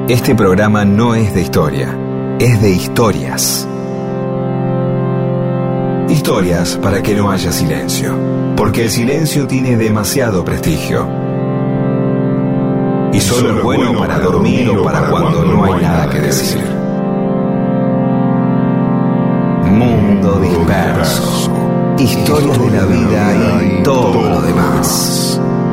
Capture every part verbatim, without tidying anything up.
Este programa no es de historia, es de historias. Historias para que no haya silencio, porque el silencio tiene demasiado prestigio. Y solo es bueno para dormir o para cuando no hay nada que decir. Mundo Disperso. Historias de la vida y todo lo demás.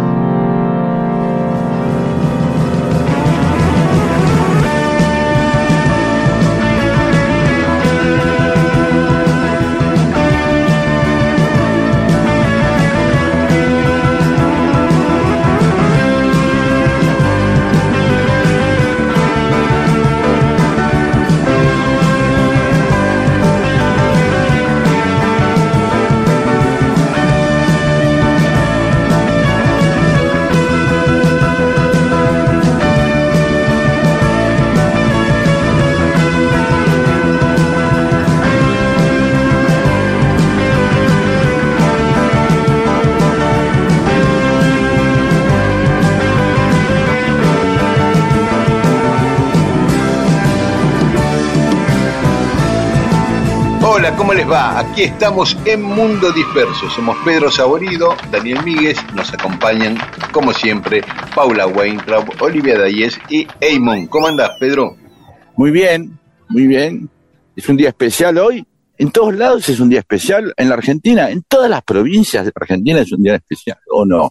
Hola, ¿cómo les va? Aquí estamos en Mundo Disperso. Somos Pedro Saborido, Daniel Míguez, nos acompañan, como siempre, Paula Weintraub, Olivia Dayes y Eymon. ¿Cómo andás, Pedro? Muy bien, muy bien. Es un día especial hoy. En todos lados es un día especial. En la Argentina, en todas las provincias de Argentina es un día especial, ¿o no?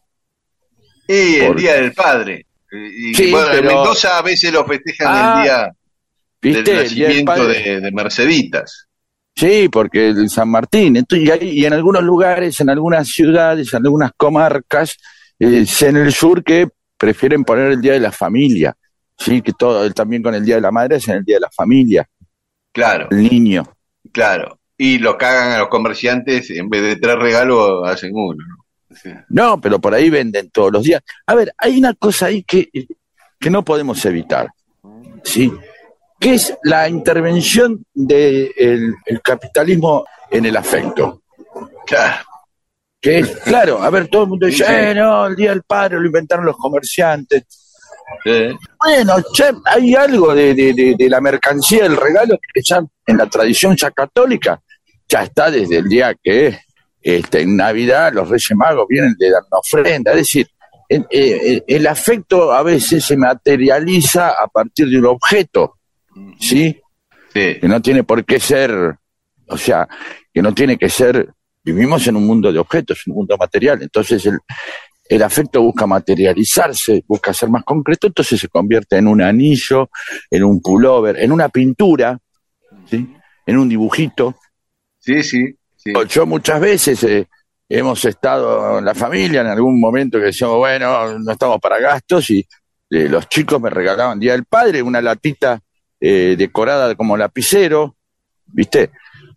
Y el Por... Día del Padre. Y, sí, bueno, pero... en Mendoza a veces lo festejan ah, el día ¿viste? del nacimiento el día del de, de Merceditas. Sí, porque el San Martín. Entonces, y, hay, y en algunos lugares, en algunas ciudades, en algunas comarcas, eh, en el sur, que prefieren poner el Día de la Familia. Sí, que todo, también con el Día de la Madre es en el Día de la Familia. Claro. El niño. Claro. Y lo cagan a los comerciantes, en vez de tres regalos, hacen uno, ¿no? O sea. No, pero por ahí venden todos los días. A ver, hay una cosa ahí que, que no podemos evitar. Sí. ¿Qué es la intervención del de el capitalismo en el afecto? Claro. Que es, claro, a ver, todo el mundo dice, eh, no, el Día del Padre lo inventaron los comerciantes. Sí. Bueno, che, hay algo de, de, de, de la mercancía del regalo que ya en la tradición ya católica ya está desde el día que este, en Navidad los Reyes Magos vienen de dar una ofrenda. Es decir, el, el, el afecto a veces se materializa a partir de un objeto. ¿Sí? Sí, que no tiene por qué ser, o sea, que no tiene que ser, vivimos en un mundo de objetos, un mundo material, entonces el, el afecto busca materializarse, busca ser más concreto, entonces se convierte en un anillo, en un pullover, en una pintura, ¿sí? En un dibujito. Sí, sí, sí. Yo muchas veces eh, hemos estado en la familia en algún momento que decíamos, bueno, no estamos para gastos, y eh, los chicos me regalaban Día del Padre una latita Eh, decorada como lapicero, ¿viste?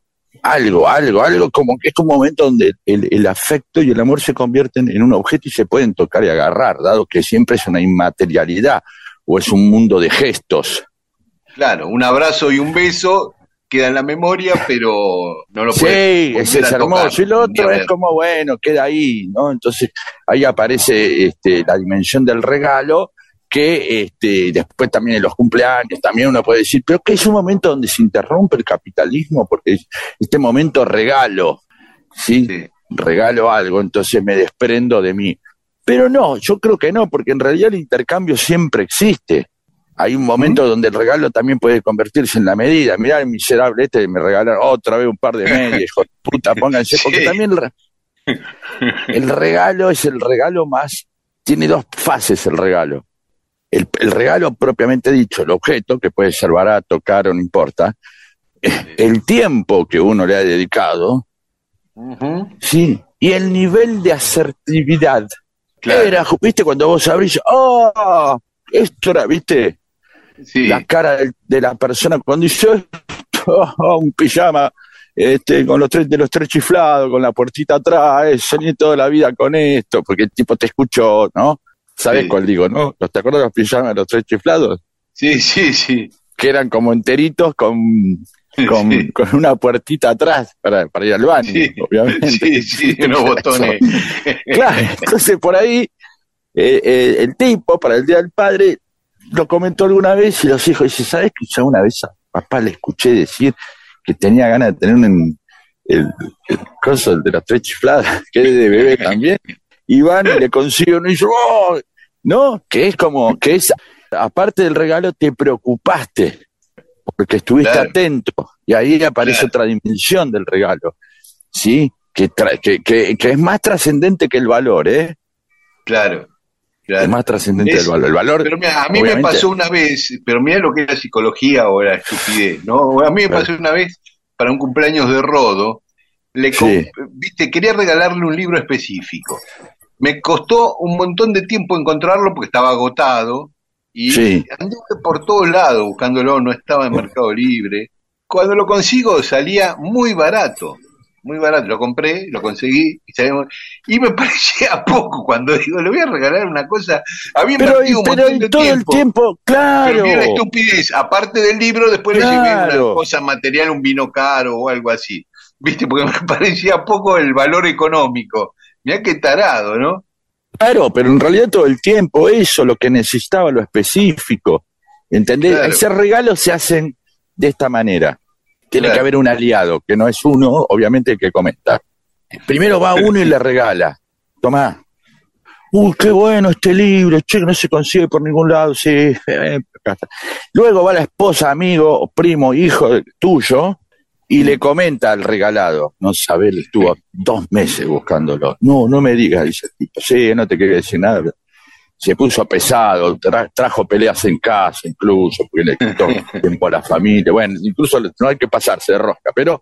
Algo, algo, algo como que es como un momento donde el, el afecto y el amor se convierten en un objeto y se pueden tocar y agarrar, dado que siempre es una inmaterialidad o es un mundo de gestos. Claro, un abrazo y un beso queda en la memoria, pero no lo puedes. Sí, ese es hermoso. Y lo otro es como, bueno, queda ahí, ¿no? Entonces ahí aparece este, la dimensión del regalo, que este, después también en los cumpleaños también uno puede decir, pero que es un momento donde se interrumpe el capitalismo, porque este momento regalo, ¿sí? Sí. Regalo algo, entonces me desprendo de mí. Pero no, yo creo que no, porque en realidad el intercambio siempre existe. Hay un momento ¿Mm? donde el regalo también puede convertirse en la medida. Mirá el miserable este, me regalaron otra vez un par de medias, hijo de puta, pónganse, sí. Porque también el, el regalo es el regalo más, tiene dos fases el regalo. El, el regalo propiamente dicho, el objeto, que puede ser barato, caro, no importa, el tiempo que uno le ha dedicado, uh-huh. Sí, y el nivel de asertividad. Claro. Era, viste, cuando vos abrís, ¡oh! Esto era, viste, sí. La cara de, de la persona cuando dice, oh, un pijama, este, con los tres, de los tres chiflados, con la puertita atrás, eh, soñé toda la vida con esto, porque el tipo te escuchó, ¿no? ¿Sabes sí. cuál digo, no? ¿Te acuerdas de los pijamas de los tres chiflados? Sí, sí, sí. Que eran como enteritos con, con, sí. con una puertita atrás para, para ir al baño, sí. obviamente. Sí, sí, unos botones. Claro, entonces por ahí eh, eh, el tipo, para el Día del Padre, lo comentó alguna vez y los hijos dicen, ¿sabes que yo una vez a papá le escuché decir que tenía ganas de tener un, el, el coso de las tres chifladas, que es de bebé también? Y van y le consiguen y yo, ¡oh! ¿No? Que es como, que es, aparte del regalo, te preocupaste, porque estuviste claro. atento, y ahí aparece claro. otra dimensión del regalo, ¿sí? Que, tra- que, que, que es más trascendente que el valor, ¿eh? Claro. Claro. Es más trascendente es, el valor. El valor pero mira, a mí obviamente... me pasó una vez, pero mira lo que es la psicología o la estupidez, ¿no? A mí me pasó una vez, para un cumpleaños de Rodo, le sí. comp- viste, quería regalarle un libro específico. Me costó un montón de tiempo encontrarlo porque estaba agotado y sí. anduve por todos lados buscándolo, no estaba en Mercado Libre. Cuando lo consigo salía muy barato. Muy barato, lo compré, lo conseguí y, salimos, y me parecía poco cuando digo, le voy a regalar una cosa, había invertido un montón de todo tiempo, el tiempo, claro. Pero mira la estupidez, aparte del libro, después claro. le llevé una cosa material, un vino caro o algo así, viste, porque me parecía poco el valor económico, mirá qué tarado, ¿no? Claro, pero en realidad todo el tiempo, eso, lo que necesitaba, lo específico, ¿entendés? Claro. Ese regalo se hacen de esta manera. Tiene claro. que haber un aliado, que no es uno, obviamente, el que comenta. Primero va uno y le regala. Tomá. Uy, qué bueno este libro, che, que no se consigue por ningún lado, sí. Luego va la esposa, amigo, primo, hijo tuyo, y le comenta al regalado. No sabés, estuvo dos meses buscándolo. No, no me digas, dice el tipo. Sí, no te quería decir nada. Se puso pesado, tra- trajo peleas en casa incluso, porque le quitó tiempo a la familia, bueno, incluso no hay que pasarse de rosca, pero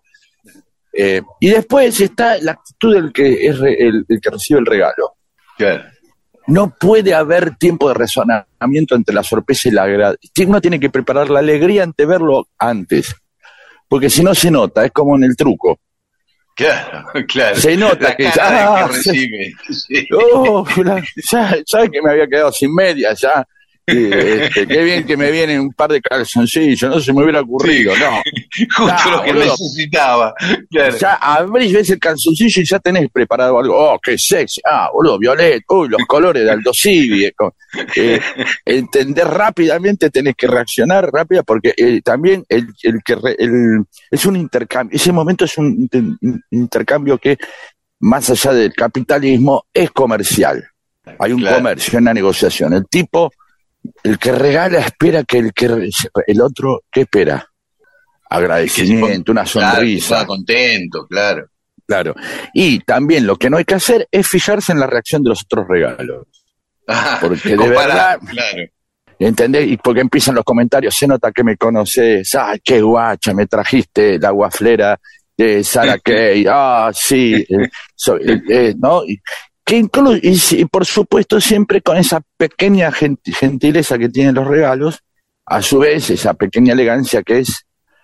eh, y después está la actitud del que es re, el, el que recibe el regalo. Claro. No puede haber tiempo de razonamiento entre la sorpresa y la agrado. Uno tiene que preparar la alegría ante verlo antes, porque si no se nota, es como en el truco. Claro, claro. Se nota la que, ah, que recibe. Sí. Oh, ya, ya que me había quedado sin media, ya. Y, este, qué bien que me vienen un par de calzoncillos, no se me hubiera ocurrido, sí. no. Justo no, lo que boludo. necesitaba. Claro. Ya abrís, ves el calzoncillo y ya tenés preparado algo. Oh, qué sexy. Ah, boludo, violet. Uy, los colores de Aldo Civi. Eh, entender rápidamente, tenés que reaccionar rápida porque eh, también el, el que re, el, es un intercambio. Ese momento es un inter, intercambio que, más allá del capitalismo, es comercial. Hay un claro. comercio, una negociación. El tipo, el que regala espera que el que el otro, ¿qué espera? Agradecimiento, una sonrisa. Claro, contento, claro. Claro. Y también lo que no hay que hacer es fijarse en la reacción de los otros regalos. Ah, porque de verdad, claro. ¿entendés? Y porque empiezan los comentarios, se nota que me conoces, ¡ay, qué guacha! Me trajiste la guaflera de Sarah Kay, ¡ah, sí! Eh, so, eh, eh, ¿no? Y, que incluso, y, y por supuesto siempre con esa pequeña gent- gentileza que tienen los regalos, a su vez esa pequeña elegancia que es,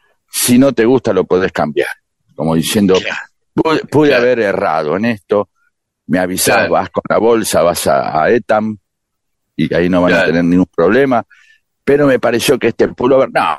si no te gusta lo podés cambiar, como diciendo, claro. pude, pude claro. haber errado en esto, me avisás, claro. vas con la bolsa, vas a, a Etam, y ahí no van claro. a tener ningún problema, pero me pareció que este pullover, no,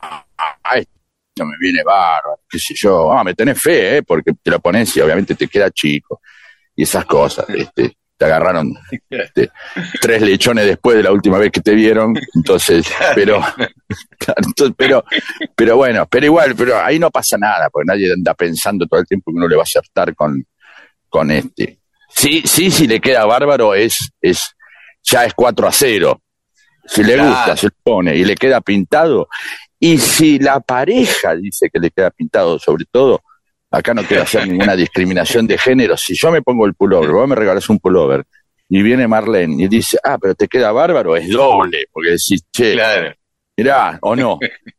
esto me viene bárbaro, qué sé yo, ah, me tenés fe, ¿eh? Porque te lo pones y obviamente te queda chico, y esas cosas, este, te agarraron este, tres lechones después de la última vez que te vieron, entonces, pero, claro, entonces, pero, pero bueno, pero igual, pero ahí no pasa nada, porque nadie anda pensando todo el tiempo que uno le va a acertar con, con este. Sí, sí, si le queda bárbaro es, es, ya es cuatro a cero. Si le claro. gusta, se pone y le queda pintado. Y si la pareja dice que le queda pintado, sobre todo, acá no quiero hacer ninguna discriminación de género. Si yo me pongo el pullover, vos me regalás un pullover, y viene Marlene y dice, ah, pero te queda bárbaro, es doble, porque decís, che, claro. mirá, o no.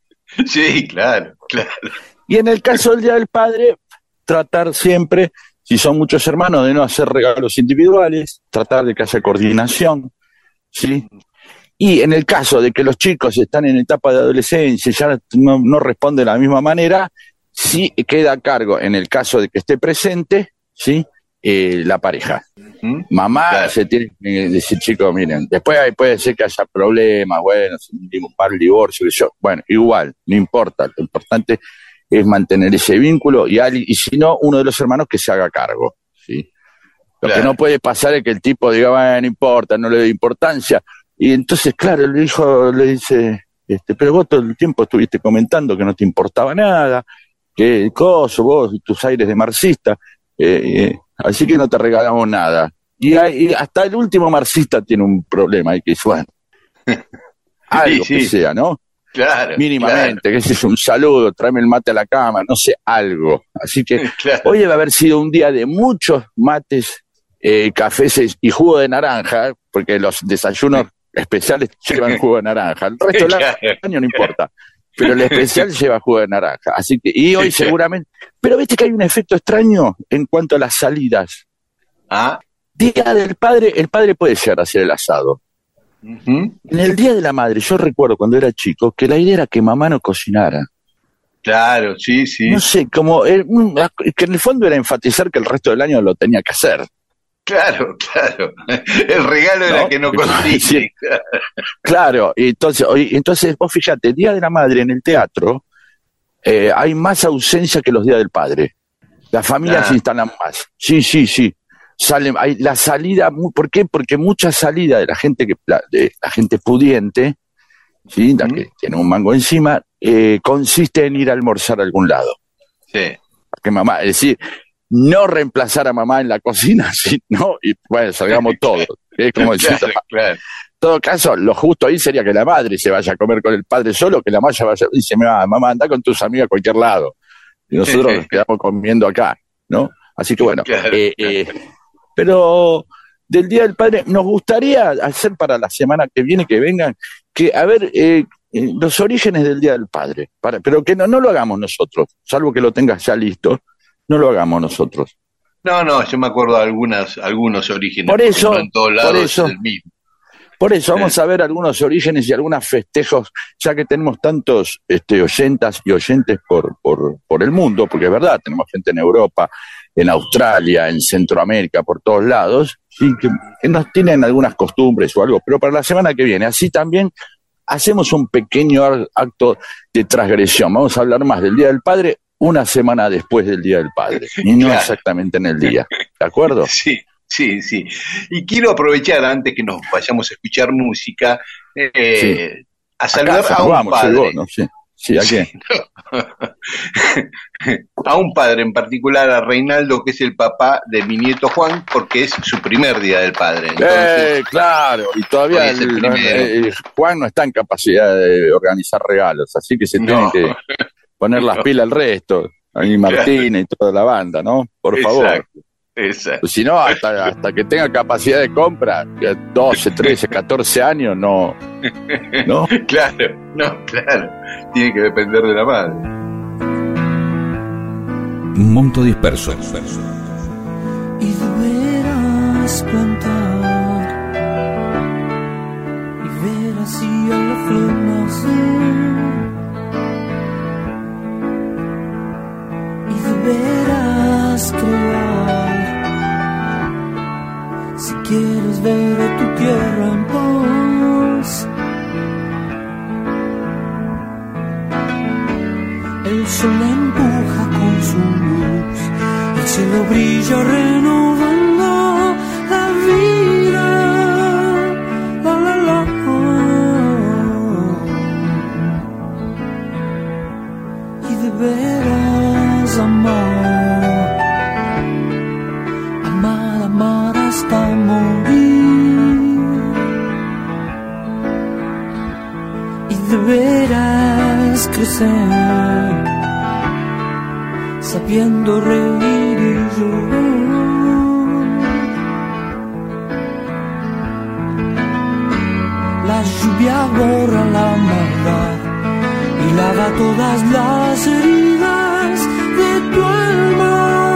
Sí, claro, claro. Y en el caso del Día del Padre, tratar siempre, si son muchos hermanos, de no hacer regalos individuales, tratar de que haya coordinación, ¿sí? Y en el caso de que los chicos están en etapa de adolescencia y ya no, no responden de la misma manera, sí queda a cargo, en el caso de que esté presente, ¿sí? Eh, la pareja. ¿Mm? Mamá claro. se tiene que decir, chicos, miren, después puede ser que haya problemas, bueno, un par de divorcios, yo, bueno, igual, no importa, lo importante es mantener ese vínculo y, y si no, uno de los hermanos que se haga cargo, ¿sí? Lo claro. que no puede pasar es que el tipo diga, bueno, no importa, no le doy importancia, Y entonces, claro, el hijo le dice, este, pero vos todo el tiempo estuviste comentando que no te importaba nada, que el coso, vos y tus aires de marxista, eh, eh, así que no te regalamos nada. Y, hay, y hasta el último marxista tiene un problema, y que dice, bueno, algo sí, sí. que sea, ¿no? Claro, mínimamente, claro. que es un saludo, tráeme el mate a la cama, no sé, algo. Así que claro. hoy debe haber sido un día de muchos mates, eh, cafés y jugo de naranja, porque los desayunos especiales llevan jugo de naranja. El resto del claro, año no importa, pero el especial lleva jugo de naranja. Así que, y hoy seguramente, pero viste que hay un efecto extraño en cuanto a las salidas. Ah. Día del padre, el padre puede llegar a hacer el asado. Uh-huh. En el Día de la Madre, yo recuerdo cuando era chico que la idea era que mamá no cocinara. Claro, sí, sí. No sé, como el, que en el fondo era enfatizar que el resto del año lo tenía que hacer. Claro, claro. El regalo era ¿no? que no cocine. Sí. Claro, y entonces, entonces vos fíjate, el Día de la Madre en el teatro eh, hay más ausencia que los días del padre. Las familias ah. se instalan más. Sí, sí, sí. Sale, hay la salida, ¿por qué? Porque mucha salida de la gente que la, de la gente pudiente, ¿sí? La que tiene un mango encima, eh, consiste en ir a almorzar a algún lado. Sí. Que mamá, es decir, no reemplazar a mamá en la cocina, sino, y bueno, salgamos todos. Es como decir, claro, claro. En todo caso, lo justo ahí sería que la madre se vaya a comer con el padre solo, que la madre vaya, dice, mamá, anda con tus amigos a cualquier lado. Y nosotros nos quedamos comiendo acá, ¿no? Así que bueno, claro, eh, claro. eh, pero del Día del Padre, nos gustaría hacer para la semana que viene, que vengan, que a ver eh, los orígenes del Día del Padre, para, pero que no, no lo hagamos nosotros, salvo que lo tengas ya listo, no lo hagamos nosotros. No, no, yo me acuerdo de algunas, algunos orígenes, por eso, no en todos lados por eso, es el mismo. Por eso vamos a ver algunos orígenes y algunos festejos, ya que tenemos tantos este, oyentas y oyentes por, por, por el mundo, porque es verdad, tenemos gente en Europa, en Australia, en Centroamérica, por todos lados, y que, que nos tienen algunas costumbres o algo, pero para la semana que viene, así también hacemos un pequeño acto de transgresión. Vamos a hablar más del Día del Padre una semana después del Día del Padre, y no claro. exactamente en el día, ¿de acuerdo? Sí. Sí, sí. Y quiero aprovechar, antes que nos vayamos a escuchar música, eh, sí. a saludar a, a un vamos, padre. Llegó, ¿no? Sí, sí, ¿a sí, qué? No. A un padre en particular, a Reinaldo, que es el papá de mi nieto Juan, porque es su primer Día del Padre. Entonces, eh, claro, y todavía el, el, el, Juan no está en capacidad de organizar regalos, así que se no. tiene que poner las no. pilas al resto, a mí Martín claro. y toda la banda, ¿no? Por Exacto. favor. Exacto. Si no, hasta, hasta que tenga capacidad de compra, doce, trece, catorce años, no. ¿No? Claro, no, claro. Tiene que depender de la madre. Mundo disperso. Y deberás plantar y ver así a la flor nacer. Y deberás crear. Si quieres ver a tu tierra en paz, el sol empuja con su luz, el cielo brilla renovando la vida, la la la. Y deberás amar. Hasta morir, y deberás crecer sabiendo reír y llorar. La lluvia borra la maldad y lava todas las heridas de tu alma.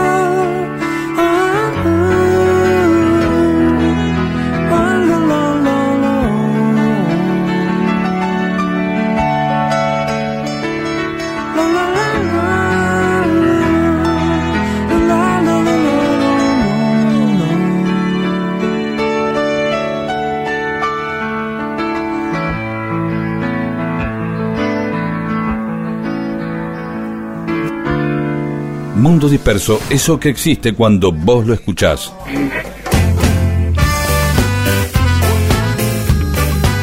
Mundo disperso, eso que existe cuando vos lo escuchás.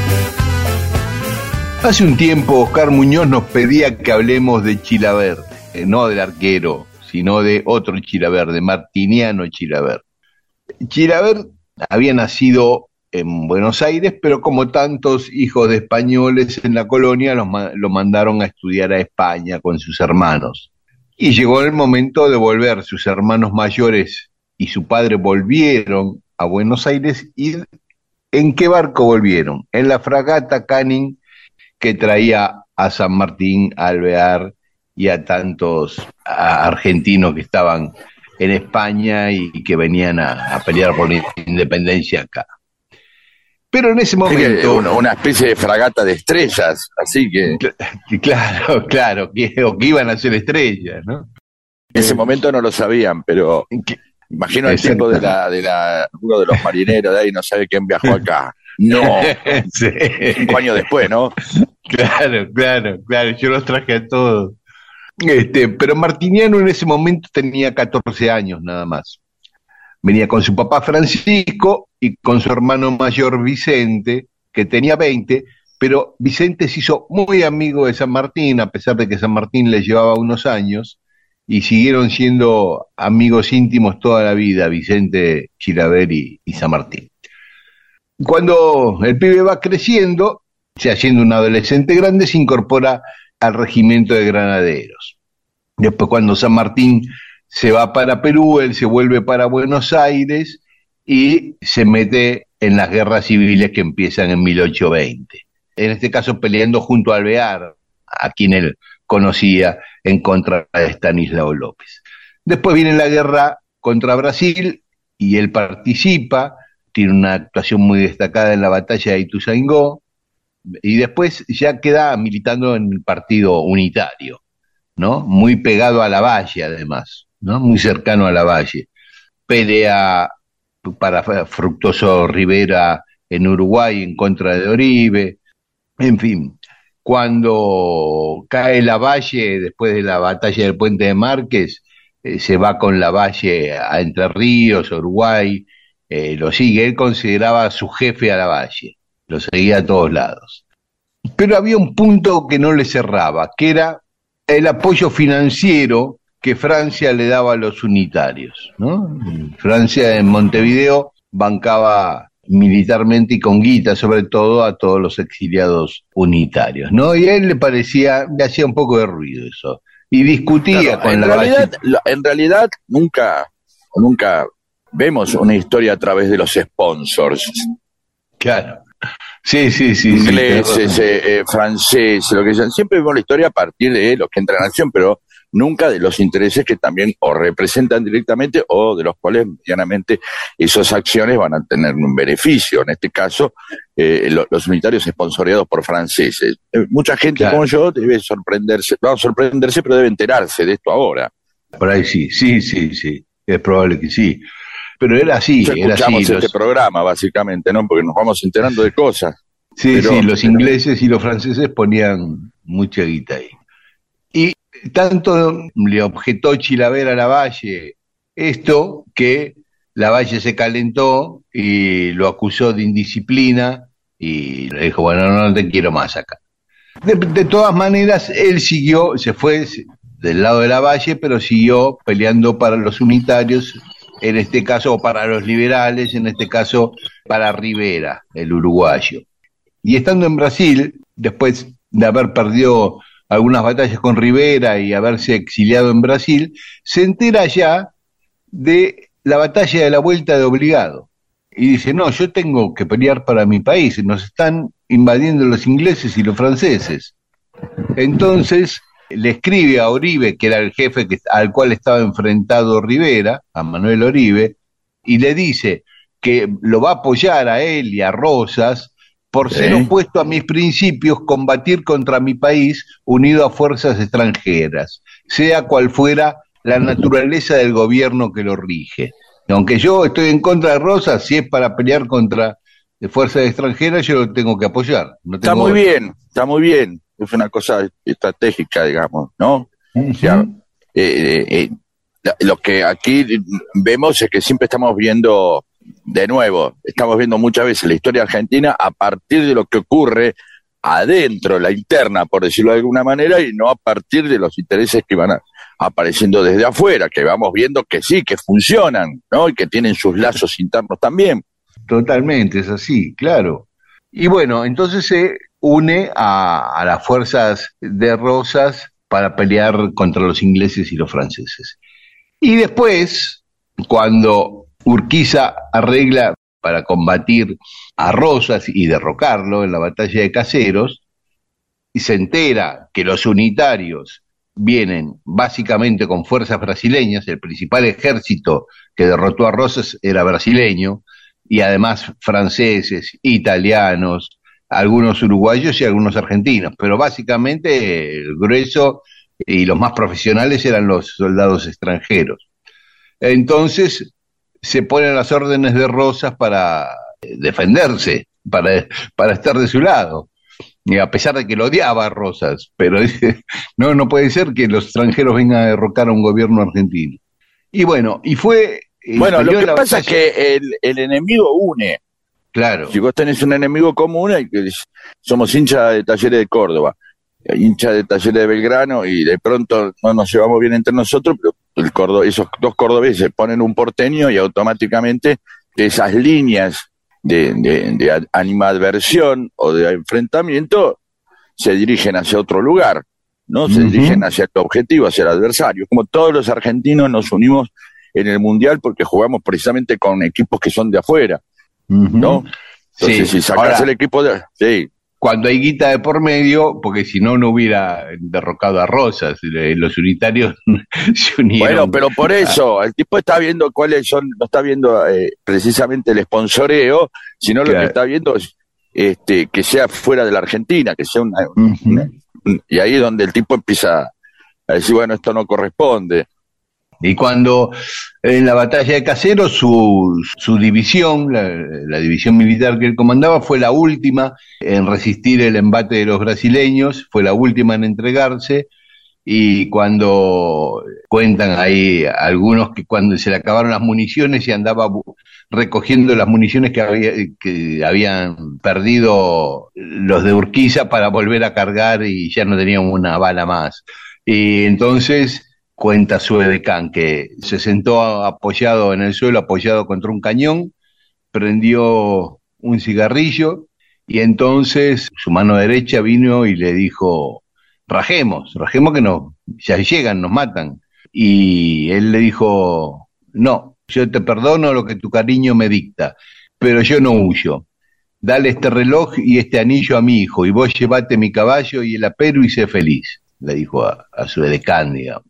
Hace un tiempo Oscar Muñoz nos pedía que hablemos de Chilavert, eh, no del arquero, sino de otro Chilavert, de Martiniano Chilavert. Chilavert había nacido en Buenos Aires, pero como tantos hijos de españoles en la colonia, los, lo mandaron a estudiar a España con sus hermanos. Y llegó el momento de volver. Sus hermanos mayores y su padre volvieron a Buenos Aires. ¿Y en qué barco volvieron? En la fragata Canning, que traía a San Martín, a Alvear y a tantos a argentinos que estaban en España y que venían a, a pelear por la independencia acá. Pero en ese momento... Una, una especie de fragata de estrellas, así que... Claro, claro, que, o que iban a ser estrellas, ¿no? En ese momento no lo sabían, pero... Imagino el tiempo de la, de la, uno de los marineros de ahí, no sabe quién viajó acá. No, sí. Cinco años después, ¿no? Claro, claro, claro, yo los traje a todos. Este, pero Martiniano en ese momento tenía catorce años nada más. Venía con su papá Francisco y con su hermano mayor Vicente, que tenía veinte, pero Vicente se hizo muy amigo de San Martín, a pesar de que San Martín le llevaba unos años, y siguieron siendo amigos íntimos toda la vida, Vicente, Chilavert y, y San Martín. Cuando el pibe va creciendo, se haciendo un adolescente grande, se incorpora al regimiento de granaderos. Después, cuando San Martín se va para Perú, él se vuelve para Buenos Aires y se mete en las guerras civiles que empiezan en mil ochocientos veinte. En este caso peleando junto a Alvear, a quien él conocía, en contra de Estanislao López. Después viene la guerra contra Brasil y él participa, tiene una actuación muy destacada en la batalla de Ituzaingó, y después ya queda militando en el Partido Unitario, ¿no? Muy pegado a Lavalle, además, ¿no? Muy cercano a Lavalle. Pelea para Fructuoso Rivera en Uruguay en contra de Oribe, en fin. Cuando cae Lavalle, después de la batalla del Puente de Márquez, eh, se va con Lavalle a Entre Ríos, Uruguay, eh, lo sigue. Él consideraba a su jefe a Lavalle, lo seguía a todos lados. Pero había un punto que no le cerraba, que era el apoyo financiero que Francia le daba a los unitarios, ¿no? Francia en Montevideo bancaba militarmente y con guita, sobre todo, a todos los exiliados unitarios, ¿no? Y a él le parecía, le hacía un poco de ruido eso, y discutía claro, con en la realidad, base. En realidad, nunca, nunca vemos una historia a través de los sponsors. Claro. Sí, sí, sí. Ingleses, sí, eh, eh, franceses, lo que sea. Siempre vemos la historia a partir de los que entran en acción, pero nunca de los intereses que también o representan directamente o de los cuales medianamente esas acciones van a tener un beneficio. En este caso, eh, lo, los unitarios esponsoreados por franceses. Eh, mucha gente claro. como yo debe sorprenderse, no sorprenderse, pero debe enterarse de esto ahora. Por ahí sí, sí, sí, sí. Es probable que sí. Pero era así, ya era escuchamos así. este Los... programa, básicamente, ¿no? Porque nos vamos enterando de cosas. Sí, pero, sí, los pero... ingleses y los franceses ponían mucha guita ahí. Y tanto le objetó Chilavert a Lavalle esto, que Lavalle se calentó y lo acusó de indisciplina y le dijo, bueno, no te quiero más acá. De, de todas maneras, él siguió, se fue del lado de Lavalle, pero siguió peleando para los unitarios, en este caso, o para los liberales, en este caso, para Rivera, el uruguayo. Y estando en Brasil, después de haber perdido algunas batallas con Rivera y haberse exiliado en Brasil, se entera ya de la batalla de la Vuelta de Obligado. Y dice, no, yo tengo que pelear para mi país, nos están invadiendo los ingleses y los franceses. Entonces le escribe a Oribe, que era el jefe que, al cual estaba enfrentado Rivera, a Manuel Oribe, y le dice que lo va a apoyar a él y a Rosas, por ser ¿Eh? opuesto a mis principios, combatir contra mi país unido a fuerzas extranjeras, sea cual fuera la naturaleza del gobierno que lo rige. Y aunque yo estoy en contra de Rosas, si es para pelear contra fuerzas extranjeras, yo lo tengo que apoyar. No tengo está muy otra. bien, está muy bien. Es una cosa estratégica, digamos, ¿no? Uh-huh. O sea, eh, eh, lo que aquí vemos es que siempre estamos viendo... De nuevo, estamos viendo muchas veces la historia argentina a partir de lo que ocurre adentro, la interna, por decirlo de alguna manera, y no a partir de los intereses que van a, apareciendo desde afuera, que vamos viendo que sí, que funcionan, ¿no? Y que tienen sus lazos internos también. Totalmente, es así, claro. Y bueno, entonces se une a, a las fuerzas de Rosas para pelear contra los ingleses y los franceses. Y después, cuando Urquiza arregla para combatir a Rosas y derrocarlo en la batalla de Caseros, y se entera que los unitarios vienen básicamente con fuerzas brasileñas, el principal ejército que derrotó a Rosas era brasileño, y además franceses, italianos, algunos uruguayos y algunos argentinos, pero básicamente el grueso y los más profesionales eran los soldados extranjeros. Entonces se ponen las órdenes de Rosas para defenderse, para, para estar de su lado, y a pesar de que lo odiaba a Rosas, pero dice, no, no puede ser que los extranjeros vengan a derrocar a un gobierno argentino. Y bueno, y fue... Bueno, lo que pasa es que el, el enemigo une. Claro. Si vos tenés un enemigo común, y que somos hinchas de Talleres de Córdoba, hinchas de Talleres de Belgrano, y de pronto no nos llevamos bien entre nosotros, pero el Córdoba, esos dos cordobeses ponen un porteño y automáticamente esas líneas de, de, de animadversión o de enfrentamiento se dirigen hacia otro lugar, ¿no? Se uh-huh. dirigen hacia el objetivo, hacia el adversario. Como todos los argentinos nos unimos en el Mundial porque jugamos precisamente con equipos que son de afuera, uh-huh. ¿no? Entonces, sí. si sacas Ahora, el equipo de... Sí. Cuando hay guita de por medio, porque si no, no hubiera derrocado a Rosas, los unitarios se unieron. Bueno, pero por eso, el tipo está viendo cuáles son, no está viendo eh, precisamente el sponsoreo, sino claro. lo que está viendo es este, que sea fuera de la Argentina, que sea una, uh-huh. una... Y ahí es donde el tipo empieza a decir, bueno, esto no corresponde. Y cuando en la batalla de Caseros su, su división, la, la división militar que él comandaba, fue la última en resistir el embate de los brasileños, fue la última en entregarse, y cuando cuentan ahí algunos que cuando se le acabaron las municiones y andaba recogiendo las municiones que, había, que habían perdido los de Urquiza para volver a cargar y ya no tenían una bala más. Y entonces... cuenta su edecán que se sentó apoyado en el suelo, apoyado contra un cañón, prendió un cigarrillo y entonces su mano derecha vino y le dijo, rajemos, rajemos que no, ya llegan, nos matan. Y él le dijo, no, yo te perdono lo que tu cariño me dicta, pero yo no huyo. Dale este reloj y este anillo a mi hijo y vos llevate mi caballo y el apero y sé feliz, le dijo a, a su edecán, digamos.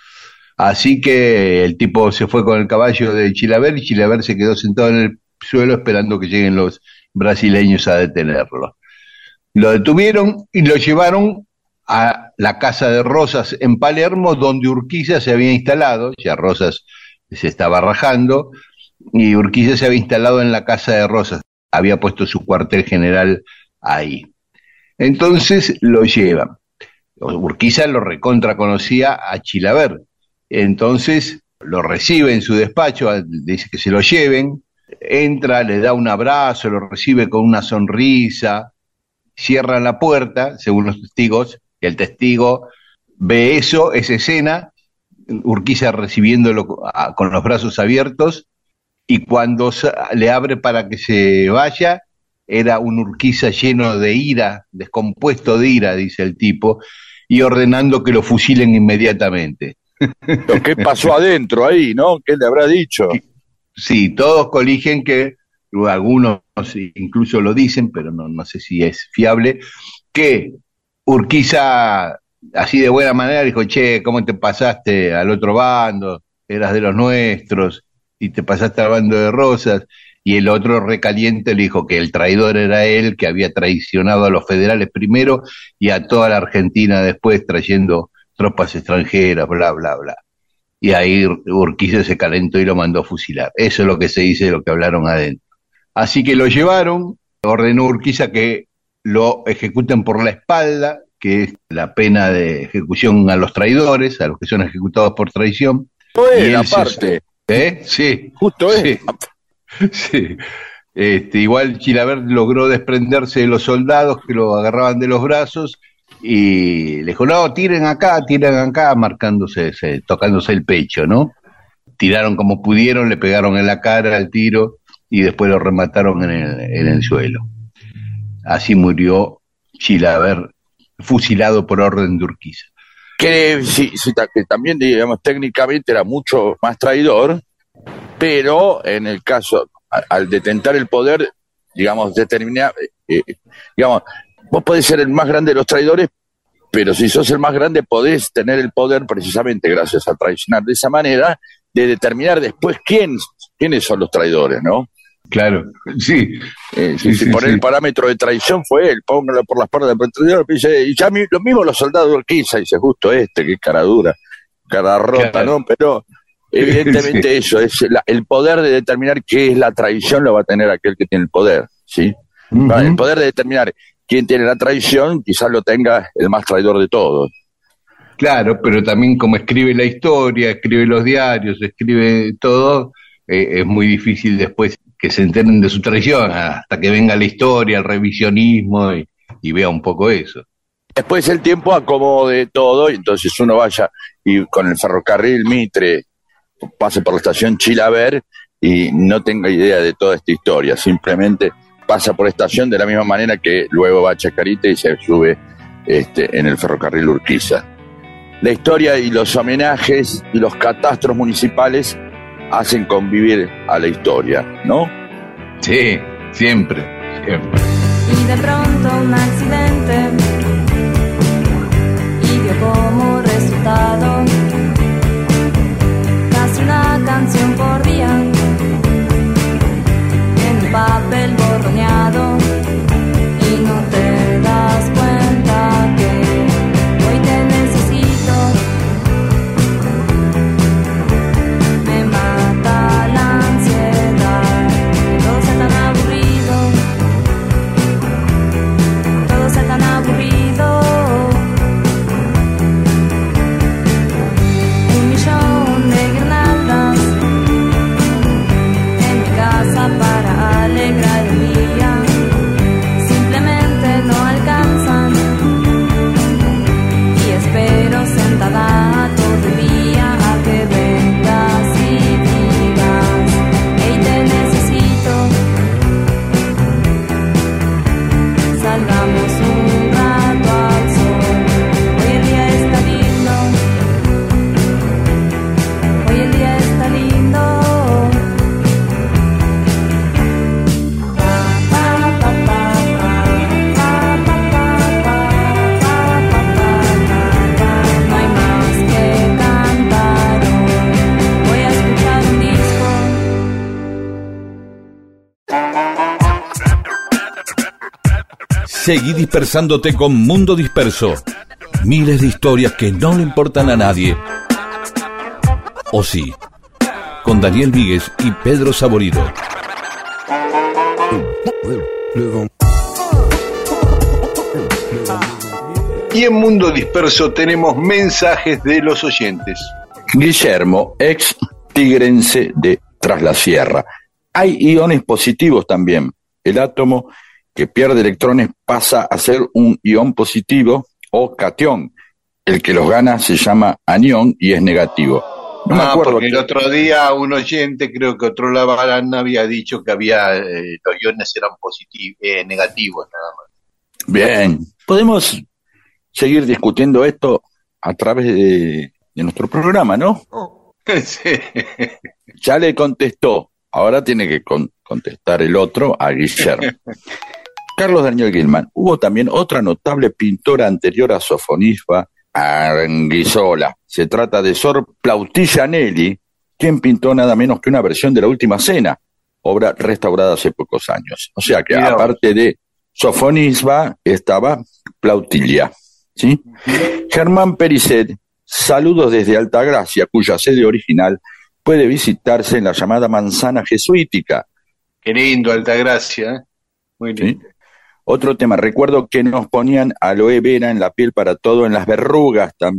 Así que el tipo se fue con el caballo de Chilaver y Chilaver se quedó sentado en el suelo esperando que lleguen los brasileños a detenerlo. Lo detuvieron y lo llevaron a la casa de Rosas en Palermo, donde Urquiza se había instalado, ya Rosas se estaba rajando, y Urquiza se había instalado en la casa de Rosas, había puesto su cuartel general ahí. Entonces lo llevan. Urquiza lo recontra conocía a Chilaver. Entonces lo recibe en su despacho, dice que se lo lleven, entra, le da un abrazo, lo recibe con una sonrisa, cierran la puerta, según los testigos, y el testigo ve eso, esa escena, Urquiza recibiéndolo con los brazos abiertos, y cuando le abre para que se vaya, era un Urquiza lleno de ira, descompuesto de ira, dice el tipo, y ordenando que lo fusilen inmediatamente. Lo que pasó adentro ahí, ¿no? ¿Qué le habrá dicho? Sí, todos coligen que, algunos incluso lo dicen, pero no, no sé si es fiable, que Urquiza, así de buena manera, dijo, che, ¿cómo te pasaste al otro bando? Eras de los nuestros, y te pasaste al bando de Rosas, y el otro recaliente le dijo que el traidor era él, que había traicionado a los federales primero, y a toda la Argentina después, trayendo tropas extranjeras, bla, bla, bla. Y ahí Urquiza se calentó y lo mandó a fusilar. Eso es lo que se dice de lo que hablaron adentro. Así que lo llevaron, ordenó Urquiza que lo ejecuten por la espalda, que es la pena de ejecución a los traidores, a los que son ejecutados por traición. No es, aparte. ¿Eh? Sí. Justo es. Sí. Sí. Este, igual Chilavert logró desprenderse de los soldados que lo agarraban de los brazos y le dijo, no, tiren acá, tiren acá, marcándose, ese, tocándose el pecho, ¿no? Tiraron como pudieron, le pegaron en la cara al tiro y después lo remataron en el, en el suelo. Así murió Chilavert, fusilado por orden de Urquiza. Que, sí, sí, que también, digamos, técnicamente era mucho más traidor, pero en el caso, al detentar el poder, digamos, determinar, eh, digamos, vos podés ser el más grande de los traidores, pero si sos el más grande podés tener el poder precisamente gracias a traicionar de esa manera, de determinar después quién, quiénes son los traidores, ¿no? Claro, sí. Eh, si sí, sí, por sí. El parámetro de traición fue él, póngalo por las partes del traidor, y ya lo mismo los soldados de Urquiza, dice, justo este, qué cara dura, cara rota, claro. ¿No? Pero evidentemente sí. Eso, es la, el poder de determinar qué es la traición lo va a tener aquel que tiene el poder, ¿sí? Uh-huh. Vale, el poder de determinar quién tiene la traición quizás lo tenga el más traidor de todos. Claro, pero también como escribe la historia, escribe los diarios, escribe todo, eh, es muy difícil después que se enteren de su traición, hasta que venga la historia, el revisionismo y, y vea un poco eso. Después el tiempo acomode todo y entonces uno vaya y con el ferrocarril Mitre pase por la estación Chilavert y no tenga idea de toda esta historia, simplemente pasa por la estación de la misma manera que luego va a Chacarita y se sube este, en el ferrocarril Urquiza. La historia y los homenajes y los catastros municipales hacen convivir a la historia, ¿no? Sí, siempre, siempre. Y de pronto un accidente y dio como resultado casi una canción por día en un papel borroneado y no te das cuenta que hoy te necesito. Me mata la ansiedad, todo sea tan aburrido, todo sea tan aburrido. Un millón de guirnaldas en mi casa para alegrar el día, simplemente no alcanzan y espero sentada todo el día a que vengas y digas, hey, te necesito, salgamos un rato al sol, hoy el día está lindo, hoy el día está lindo. No hay más que cantar hoy, voy a escuchar un disco. Seguí dispersándote con Mundo Disperso. Miles de historias que no le importan a nadie. O sí, con Daniel Víguez y Pedro Saborido. Y en Mundo Disperso tenemos mensajes de los oyentes. Guillermo, ex tigrense de Tras la Sierra. Hay iones positivos también. El átomo que pierde electrones pasa a ser un ion positivo o catión. El que los gana se llama anión y es negativo. No ah, me acuerdo porque que... el otro día un oyente, creo que otro Lavarán, había dicho que había eh, los iones eran positivos, eh, negativos nada más. Bien, podemos seguir discutiendo esto a través de, de nuestro programa, ¿no? Oh. Sí. Ya le contestó, ahora tiene que con, contestar el otro a Guillermo. Carlos Daniel Gilman. Hubo también otra notable pintora anterior a Sofonisba Anguissola. Se trata de Sor Plautillanelli, quien pintó nada menos que una versión de La Última Cena, obra restaurada hace pocos años. O sea que, Mira, aparte de Sofonisba, estaba Plautilia, ¿sí? Germán Pericet, saludos desde Altagracia, cuya sede original puede visitarse en la llamada Manzana Jesuítica. Qué lindo Altagracia, ¿eh? Muy lindo. ¿Sí? Otro tema, recuerdo que nos ponían aloe vera en la piel para todo, en las verrugas también.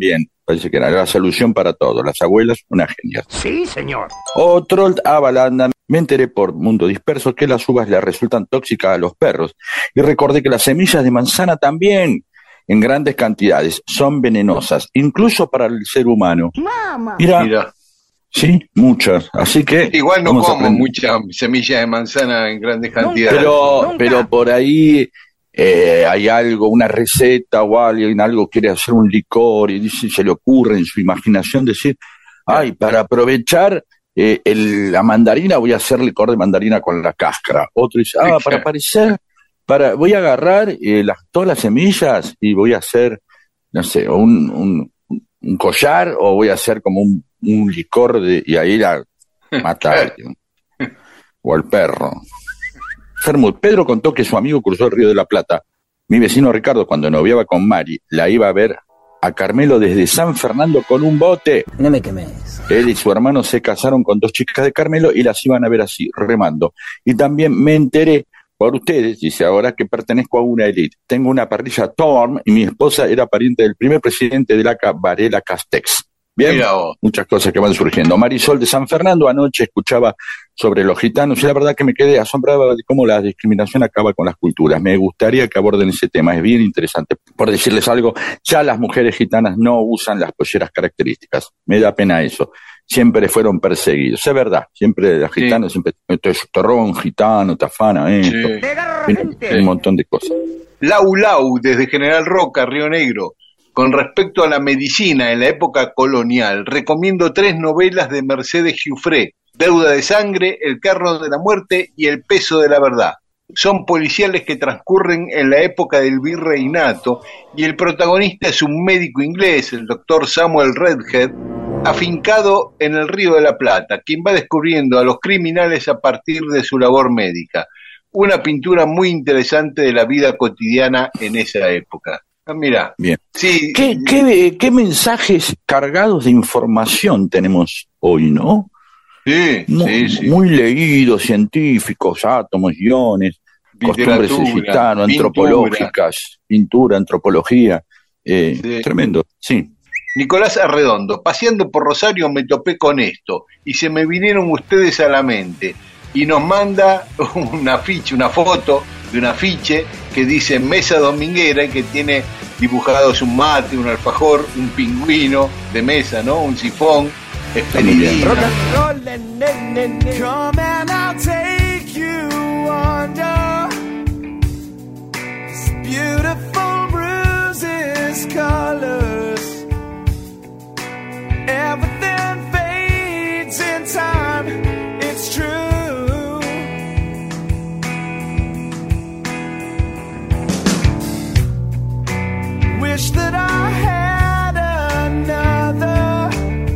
parece que era la solución para todo. Las abuelas, una genia. Sí, señor. Otro avalanda. Me enteré por Mundo Disperso que las uvas le resultan tóxicas a los perros. Y recordé que las semillas de manzana también, en grandes cantidades, son venenosas, incluso para el ser humano. Mamá. Mira, Mira. sí, muchas. Así que Igual no vamos a como aprender. muchas semillas de manzana en grandes cantidades. Pero, Nunca. pero por ahí eh, hay algo, una receta o alguien algo quiere hacer un licor y dice, se le ocurre en su imaginación decir, ay, para aprovechar eh, el, la mandarina voy a hacer licor de mandarina con la cáscara. Otro dice, ah, para parecer, para, voy a agarrar eh, las, todas las semillas y voy a hacer, no sé, un, un, un collar o voy a hacer como un, un licor de, y ahí la mata a alguien. O al perro. Fermut, Pedro contó que su amigo cruzó el Río de la Plata. Mi vecino Ricardo, cuando noviaba con Mari, la iba a ver a Carmelo desde San Fernando con un bote. No me quemes. Él y su hermano se casaron con dos chicas de Carmelo y las iban a ver así, remando. Y también me enteré por ustedes, dice ahora, que pertenezco a una élite. Tengo una parrilla Torm y mi esposa era pariente del primer presidente de la Varela Castex. Bien, Mira vos. muchas cosas que van surgiendo. Marisol de San Fernando, anoche escuchaba sobre los gitanos y la verdad que me quedé asombrado de cómo la discriminación acaba con las culturas. Me gustaría que aborden ese tema, es bien interesante. Por decirles algo, ya las mujeres gitanas no usan las polleras características. Me da pena eso. Siempre fueron perseguidos. Es verdad, siempre los gitanos, sí. siempre, te, te roban gitano, tafana, esto. Sí. Un montón de cosas. Lau Lau, desde General Roca, Río Negro. Con respecto a la medicina en la época colonial, recomiendo tres novelas de Mercedes Giuffré: Deuda de sangre, El carro de la muerte y El peso de la verdad. Son policiales que transcurren en la época del virreinato y el protagonista es un médico inglés, el doctor Samuel Redhead, afincado en el Río de la Plata, quien va descubriendo a los criminales a partir de su labor médica. Una pintura muy interesante de la vida cotidiana en esa época. Ah, mira, bien. Sí. ¿Qué, qué, ¿Qué mensajes cargados de información tenemos hoy, no? Sí, muy, sí, sí. Muy leídos, científicos, átomos, iones, costumbres de gitano, antropológicas, pintura, antropología. Eh, sí. Tremendo, sí. Nicolás Arredondo, paseando por Rosario me topé con esto y se me vinieron ustedes a la mente. Y nos manda un afiche, una foto de un afiche que dice mesa dominguera y que tiene dibujados un mate, un alfajor, un pingüino de mesa, ¿no? Un sifón. Expedición. Rock and roll, come and I'll take you under beautiful bruises, colors. Everything fades in time. It's true. Wish that I had another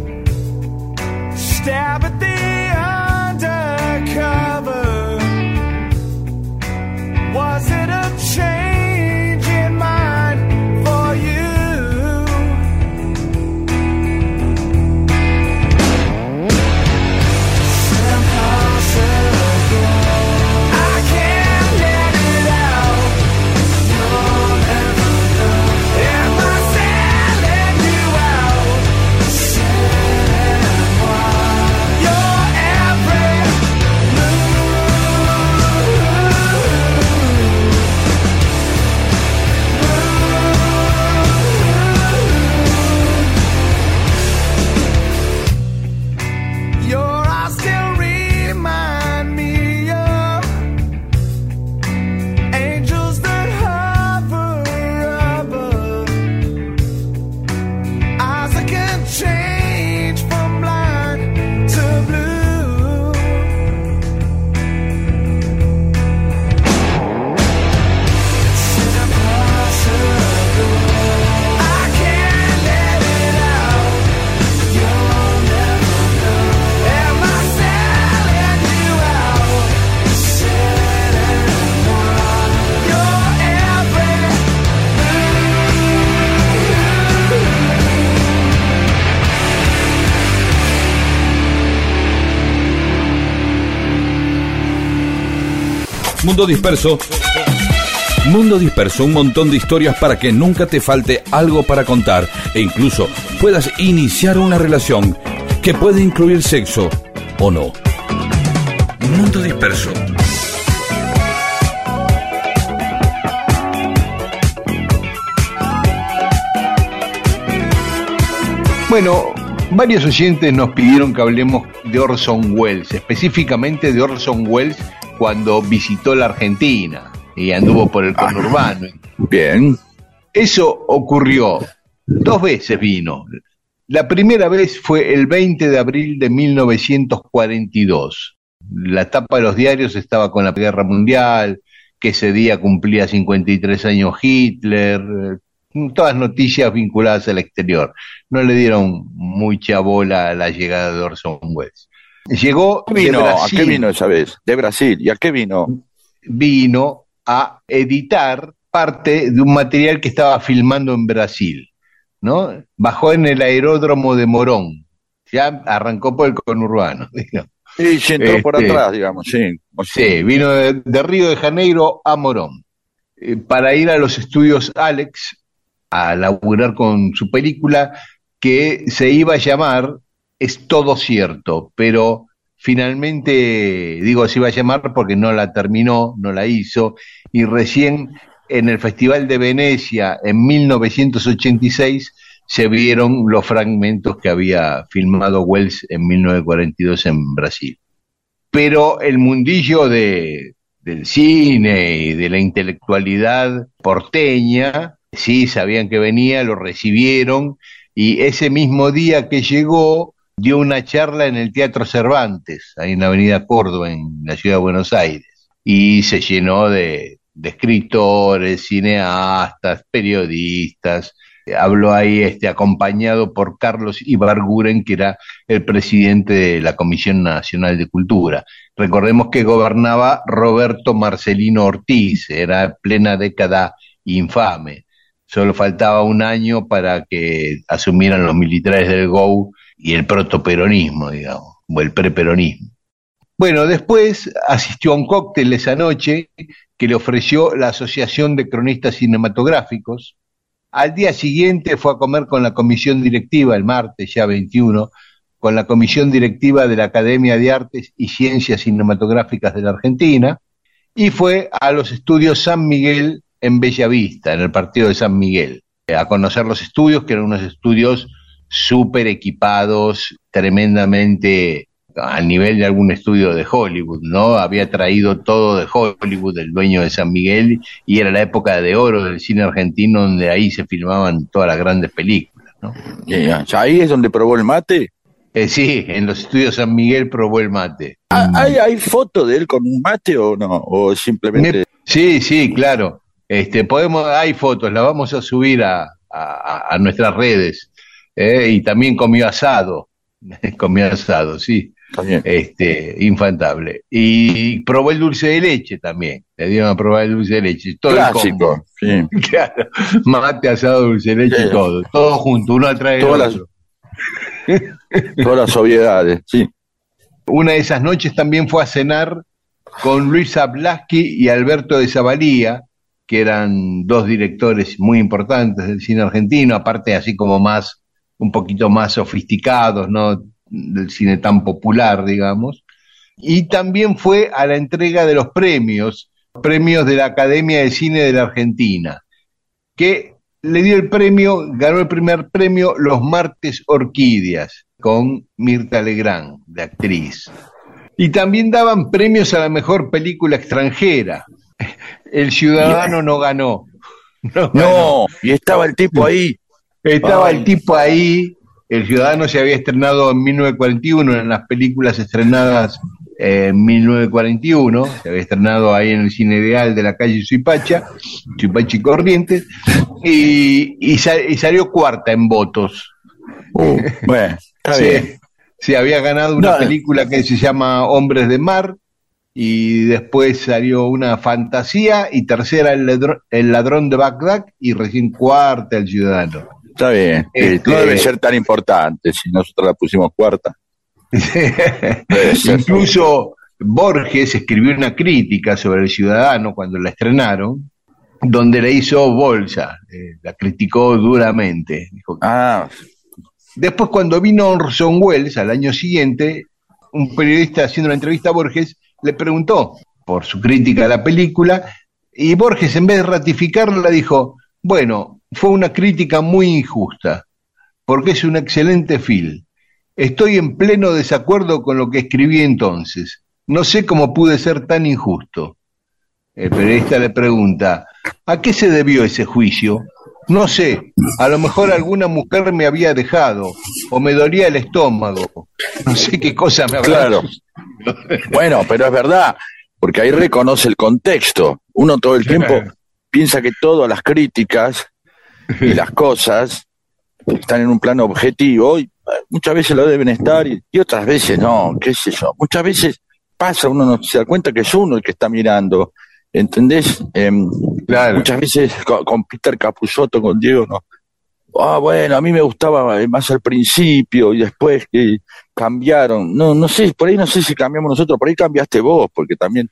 stab at the undercover. Was it a change in mind for you? Impossible. I can't let it out. You'll never know. Am I selling you out? Selling what? Your every move. Your eyes still remind me of angels that hover above. Eyes that can change from blind to blue. It's impossible. I can't let it out. You'll never know. Am I selling you out? Selling what? Your every Mundo Disperso Mundo Disperso, un montón de historias para que nunca te falte algo para contar e incluso puedas iniciar una relación que puede incluir sexo o no. Mundo Disperso. Bueno, varios oyentes nos pidieron que hablemos de Orson Welles, específicamente de Orson Welles cuando visitó la Argentina y anduvo por el conurbano. Bien. Eso ocurrió, dos veces vino. La primera vez fue el veinte de abril de mil novecientos cuarenta y dos. La tapa de los diarios estaba con la Guerra Mundial, que ese día cumplía cincuenta y tres años Hitler, todas noticias vinculadas al exterior. No le dieron mucha bola a la llegada de Orson Welles. Llegó ¿Qué vino? de Brasil. ¿A qué vino esa vez? De Brasil. ¿Y a qué vino? Vino a editar parte de un material que estaba filmando en Brasil, ¿no? Bajó en el aeródromo de Morón, ya arrancó por el conurbano, digamos. Y se entró Este, por atrás, digamos, sí. O sea, Sí, vino de, de Río de Janeiro a Morón, eh, para ir a los estudios Alex a laburar con su película que se iba a llamar Es todo cierto, pero finalmente, digo, se iba a llamar porque no la terminó, no la hizo, y recién en el Festival de Venecia en mil novecientos ochenta y seis se vieron los fragmentos que había filmado Welles en mil novecientos cuarenta y dos en Brasil. Pero el mundillo de, del cine y de la intelectualidad porteña, sí, sabían que venía, lo recibieron, y ese mismo día que llegó, dio una charla en el Teatro Cervantes, ahí en la Avenida Córdoba, en la ciudad de Buenos Aires, y se llenó de, de escritores, cineastas, periodistas. Habló ahí este, acompañado por Carlos Ibarguren, que era el presidente de la Comisión Nacional de Cultura. Recordemos que gobernaba Roberto Marcelino Ortiz, era plena década infame. Solo faltaba un año para que asumieran los militares del G O U y el protoperonismo, digamos, o el preperonismo. Bueno, después asistió a un cóctel esa noche que le ofreció la Asociación de Cronistas Cinematográficos. Al día siguiente fue a comer con la comisión directiva, el martes ya veintiuno, con la comisión directiva de la Academia de Artes y Ciencias Cinematográficas de la Argentina, y fue a los estudios San Miguel en Bellavista, en el partido de San Miguel, a conocer los estudios, que eran unos estudios súper equipados, tremendamente al nivel de algún estudio de Hollywood, ¿no? Había traído todo de Hollywood, el dueño de San Miguel, y era la época de oro del cine argentino, donde ahí se filmaban todas las grandes películas, ¿no? Yeah. ¿Ahí es donde probó el mate? Eh, sí, en los estudios San Miguel probó el mate. ¿Hay, hay foto de él con un mate o no? ¿O simplemente...? Me, sí, sí, claro. Este, podemos, hay fotos, las vamos a subir a, a, a nuestras redes. Eh, y también comió asado, comió asado, sí. También. Este, infantable. Y probó el dulce de leche también. Le dieron a probar el dulce de leche. Todo clásico, el sí. Claro, mate, asado, dulce de leche, sí. todo. Todo junto, uno atrás del otro. Las, todas las obviedades, sí. Una de esas noches también fue a cenar con Luis Zablaski y Alberto de Zavalía, que eran dos directores muy importantes del cine argentino, aparte así como más, un poquito más sofisticados, ¿no?, del cine tan popular, digamos. Y también fue a la entrega de los premios, premios de la Academia de Cine de la Argentina, que le dio el premio, ganó el primer premio Los Martes Orquídeas, con Mirta Legrand, de actriz. Y también daban premios a la mejor película extranjera. El Ciudadano no ganó. No, no ganó. Y estaba el tipo ahí. Estaba Ay. el tipo ahí. El Ciudadano se había estrenado en mil novecientos cuarenta y uno, en las películas estrenadas eh, en mil novecientos cuarenta y uno, se había estrenado ahí en el Cine Ideal de la calle Suipacha, Suipacha y Corrientes, y, y, sal, y salió cuarta en votos. Uh, bueno, está sí, bien. Sí, había ganado una No. película que se llama Hombres de Mar, y después salió una Fantasía, y tercera El Ladrón, el ladrón de Bagdad, y recién cuarta El Ciudadano. Está bien. Este- No debe ser tan importante si nosotros la pusimos cuarta. Debe ser. Incluso Borges escribió una crítica sobre El Ciudadano cuando la estrenaron, donde le hizo bolsa, eh, la criticó duramente. Dijo, ah. Después, cuando vino Orson Welles al año siguiente, un periodista haciendo una entrevista a Borges le preguntó por su crítica a la película, y Borges, en vez de ratificarla, dijo, bueno, fue una crítica muy injusta, porque es un excelente film. Estoy en pleno desacuerdo con lo que escribí entonces. No sé cómo pude ser tan injusto. El periodista le pregunta, ¿a qué se debió ese juicio? No sé, a lo mejor alguna mujer me había dejado, o me dolía el estómago. No sé qué cosa me habrá... Claro. Bueno, pero es verdad, porque ahí reconoce el contexto. Uno todo el tiempo claro. piensa que todas las críticas y las cosas están en un plano objetivo, y muchas veces lo deben estar, y, y otras veces no, qué sé yo. Muchas veces pasa, uno no se da cuenta que es uno el que está mirando. ¿Entendés? Eh, claro. Muchas veces con, con Peter Capusotto, con Diego, no. Ah, bueno, a mí me gustaba más al principio y después que cambiaron. No, no sé, por ahí no sé si cambiamos nosotros, por ahí cambiaste vos, porque también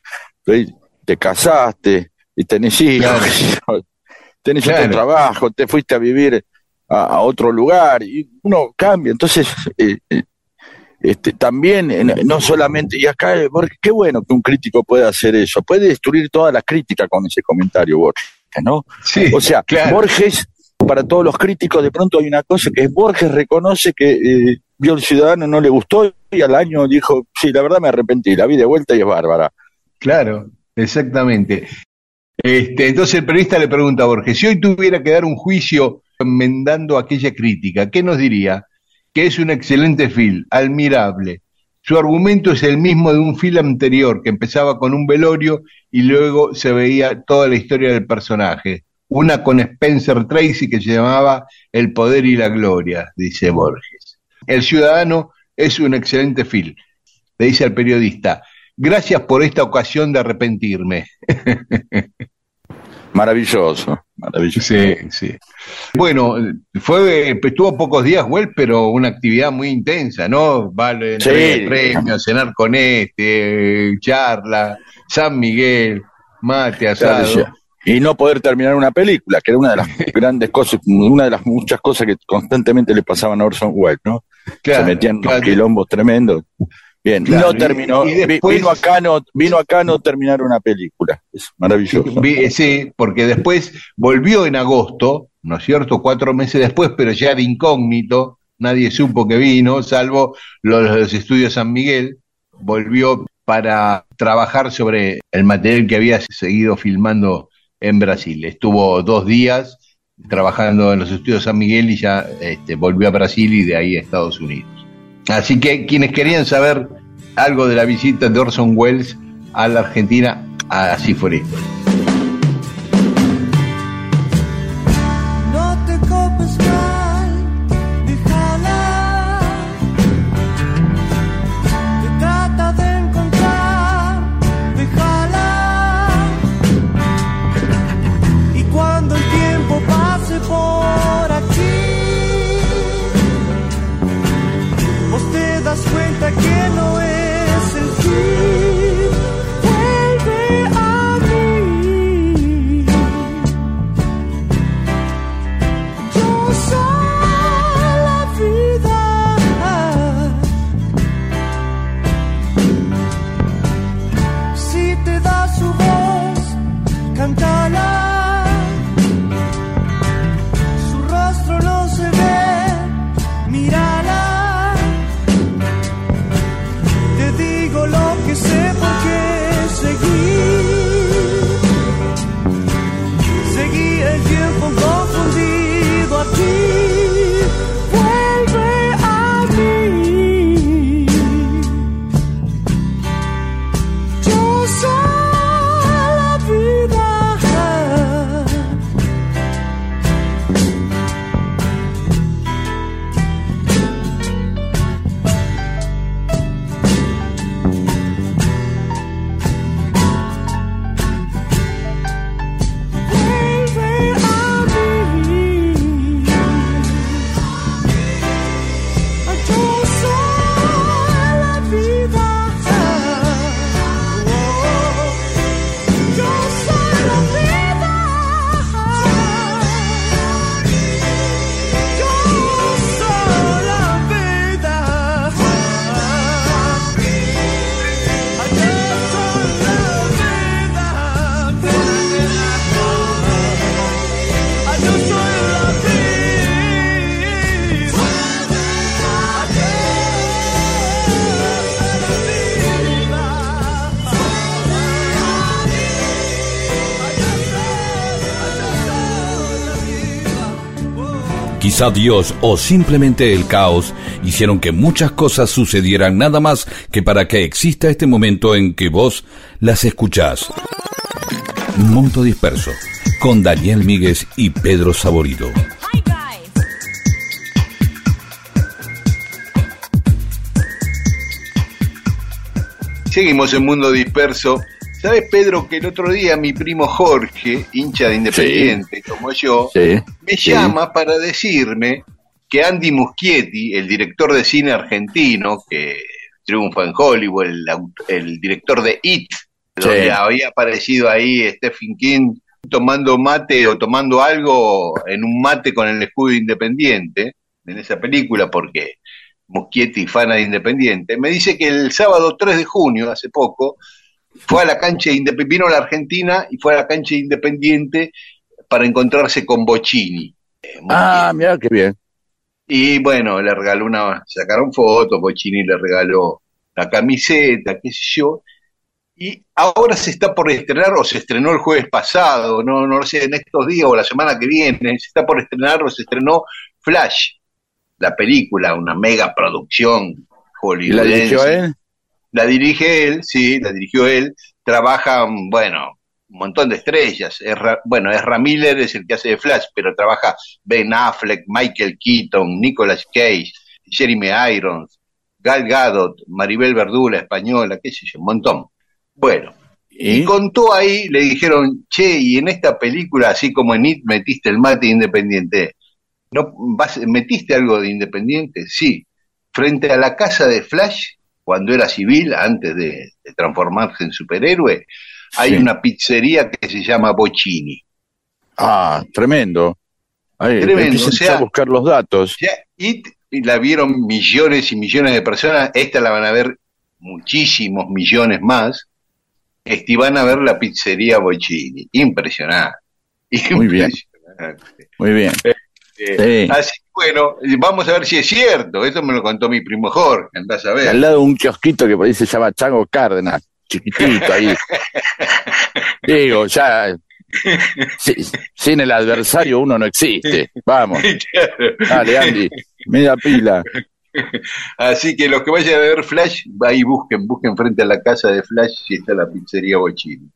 te casaste y tenés hijos, claro. tenés claro. otro trabajo, te fuiste a vivir a, a otro lugar y uno cambia. Entonces, eh, eh, Este, también, no solamente, y acá, porque qué bueno que un crítico pueda hacer eso, puede destruir toda la crítica con ese comentario, Borges, ¿no? Sí, o sea, claro. Borges, para todos los críticos, de pronto hay una cosa que es, Borges reconoce que eh, vio El Ciudadano, no le gustó, y al año dijo, sí, la verdad me arrepentí, la vi de vuelta y es bárbara. Claro, exactamente. Este, entonces el periodista le pregunta a Borges, si hoy tuviera que dar un juicio enmendando aquella crítica, ¿qué nos diría? Que es un excelente film, admirable. Su argumento es el mismo de un film anterior, que empezaba con un velorio y luego se veía toda la historia del personaje. Una con Spencer Tracy que se llamaba El poder y la gloria, dice Borges. El Ciudadano es un excelente film, le dice al periodista. Gracias por esta ocasión de arrepentirme. Maravilloso, maravilloso. Sí, sí. Bueno, fue, estuvo pocos días, Welles, pero una actividad muy intensa, ¿no? Vale, sí. premios, cenar con este, charla, San Miguel, mate, asado. Claro, y no poder terminar una película, que era una de las grandes cosas, una de las muchas cosas que constantemente le pasaban a Orson Welles, ¿no? Claro, se metían claro. unos quilombos tremendos. Bien, claro, no terminó, y, y después, vino acá no vino acá no terminar una película, es maravilloso. Sí, porque después volvió en agosto, ¿no es cierto? Cuatro meses después, pero ya de incógnito, nadie supo que vino, salvo los, los estudios San Miguel, volvió para trabajar sobre el material que había seguido filmando en Brasil. Estuvo dos días trabajando en los estudios San Miguel y ya este, volvió a Brasil y de ahí a Estados Unidos. Así que quienes querían saber algo de la visita de Orson Welles a la Argentina, así fue la historia. No te copes mal, déjala, te trata de encontrar, déjala, y cuando el tiempo pase por aquí, vos te das cuenta que no es el fin. Vuelve a mí. Quizá Dios o simplemente el caos hicieron que muchas cosas sucedieran nada más que para que exista este momento en que vos las escuchás. Mundo Disperso, con Daniel Míguez y Pedro Saborido. Seguimos en Mundo Disperso. ¿Sabes, Pedro, que el otro día mi primo Jorge, hincha de Independiente, sí, como yo, sí, me sí. llama para decirme que Andy Muschietti, el director de cine argentino, que triunfa en Hollywood, el, el director de It, sí, donde había aparecido ahí Stephen King tomando mate o tomando algo en un mate con el escudo Independiente, en esa película, porque Muschietti, fan de Independiente, me dice que el sábado tres de junio, hace poco, fue a la cancha de Independiente, vino a la Argentina y fue a la cancha de Independiente para encontrarse con Bocchini. Eh, ah, mira qué bien. Y bueno, le regaló una, sacaron fotos, Bocchini le regaló la camiseta, qué sé yo, y ahora se está por estrenar, o se estrenó el jueves pasado, no, no lo sé, en estos días o la semana que viene, se está por estrenar o se estrenó Flash, la película, una mega producción hollywoodense. ¿La dirigió él? La dirige él, sí, la dirigió él. Trabajan, bueno, un montón de estrellas. Ezra, bueno, Ezra Miller es el que hace de Flash, pero trabaja Ben Affleck, Michael Keaton, Nicolas Cage, Jeremy Irons, Gal Gadot, Maribel Verdú, la española, qué sé yo, un montón. Bueno, ¿y? y contó ahí, le dijeron, che, y en esta película, así como en It metiste el mate Independiente, ¿no vas, metiste algo de Independiente? Sí. Frente a la casa de Flash, cuando era civil, antes de, de transformarse en superhéroe, hay sí. una pizzería que se llama Bocchini. Ah, tremendo. Ahí, tremendo, o sea, a buscar los datos. Ya, y, y la vieron millones y millones de personas, esta la van a ver muchísimos millones más, y van a ver la pizzería Bocchini. Impresionante. Muy bien. Muy bien. Eh, sí. Así bueno, vamos a ver si es cierto. Eso me lo contó mi primo Jorge, andás a ver. Al lado de un kiosquito que por ahí se llama Chango Cárdenas, chiquitito ahí. Digo, ya si, sin el adversario uno no existe. Vamos. Claro. Dale, Andy, media pila. Así que los que vayan a ver Flash, ahí busquen, busquen frente a la casa de Flash si está la pizzería Bocchini.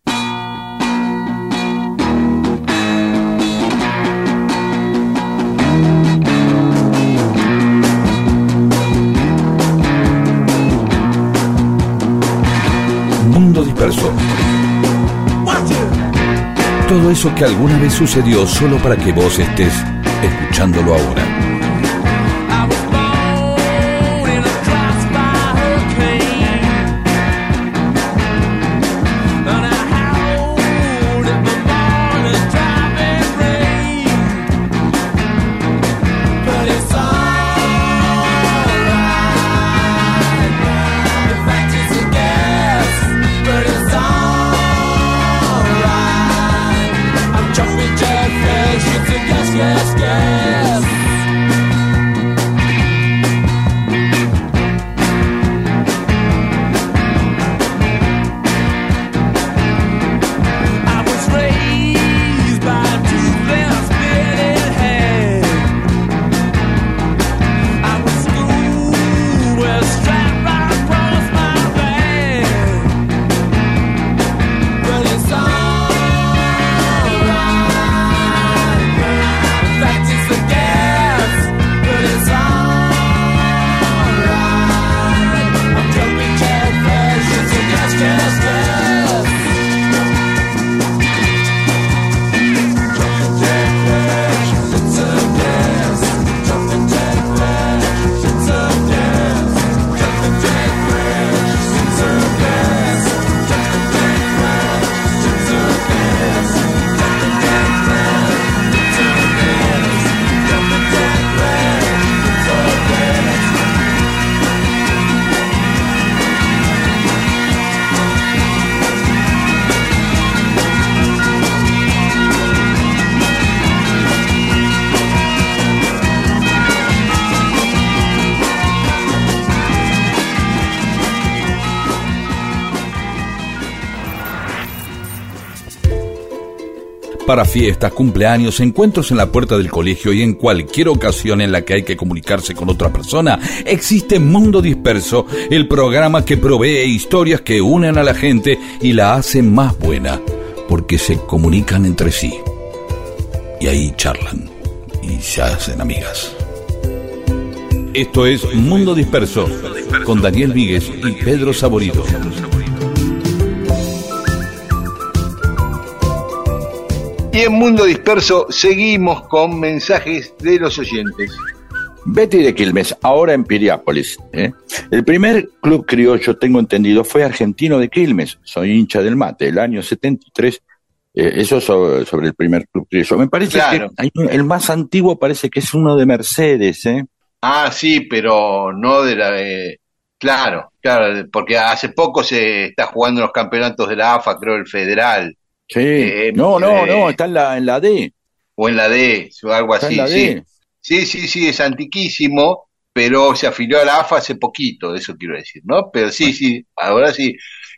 Mundo Disperso. Todo eso que alguna vez sucedió solo para que vos estés escuchándolo ahora. Para fiestas, cumpleaños, encuentros en la puerta del colegio y en cualquier ocasión en la que hay que comunicarse con otra persona, existe Mundo Disperso, el programa que provee historias que unen a la gente y la hacen más buena, porque se comunican entre sí. Y ahí charlan y se hacen amigas. Esto es Mundo Disperso, con Daniel Víguez y Pedro Saborido. Y en Mundo Disperso seguimos con mensajes de los oyentes. Betty de Quilmes, ahora en Piriápolis. ¿eh? El primer club criollo, tengo entendido, fue Argentino de Quilmes. Soy hincha del mate, el año setenta y tres. Eh, eso sobre, sobre el primer club criollo. Me parece claro. que hay un, el más antiguo parece que es uno de Mercedes. ¿eh? Ah, sí, pero no de la... Eh, claro, claro, porque hace poco se está jugando los campeonatos de la A F A, creo, el Federal. Sí, eh, no, no, eh, no, está en la, en la D. O en la D, o algo está así, en la sí. D. Sí, sí, sí, es antiquísimo, pero se afilió a la A F A hace poquito, eso quiero decir, ¿no? Pero sí, sí, ahora sí.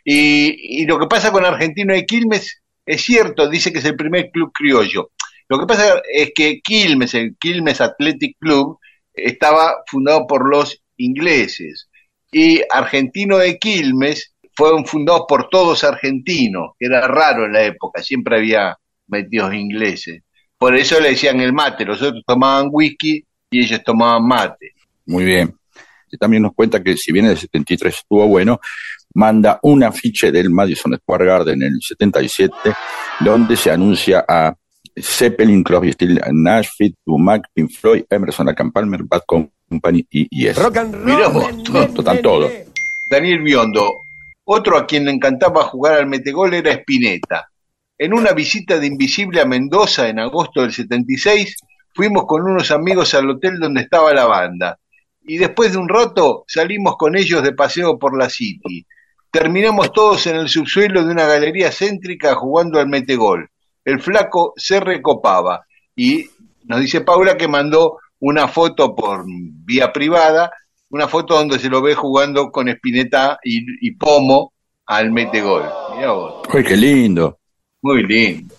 Y, y lo que pasa con Argentino de Quilmes es cierto, dice que es el primer club criollo. Lo que pasa es que Quilmes, el Quilmes Athletic Club, estaba fundado por los ingleses. Y Argentino de Quilmes fueron fundados por todos argentinos, que era raro en la época, siempre había metidos ingleses. Por eso le decían el mate, los otros tomaban whisky y ellos tomaban mate. Muy bien. También nos cuenta que si bien el setenta y tres estuvo bueno, manda un afiche del Madison Square Garden en el setenta y siete, donde se anuncia a Zeppelin, Crosby, Stills, Nash, Fleetwood Mac, Pink Floyd, Emerson, Lake and Palmer, Bad Company y Yes. Rock and roll. Mirá vos, todo, total todo. Daniel Biondo, otro a quien le encantaba jugar al metegol era Spinetta. En una visita de Invisible a Mendoza en agosto del setenta y seis, fuimos con unos amigos al hotel donde estaba la banda. Y después de un rato salimos con ellos de paseo por la City. Terminamos todos en el subsuelo de una galería céntrica jugando al metegol. El flaco se recopaba. Y nos dice Paula que mandó una foto por vía privada, una foto donde se lo ve jugando con Spinetta y, y Pomo al metegol. Mirá vos. ¡Ay, qué lindo! Muy lindo.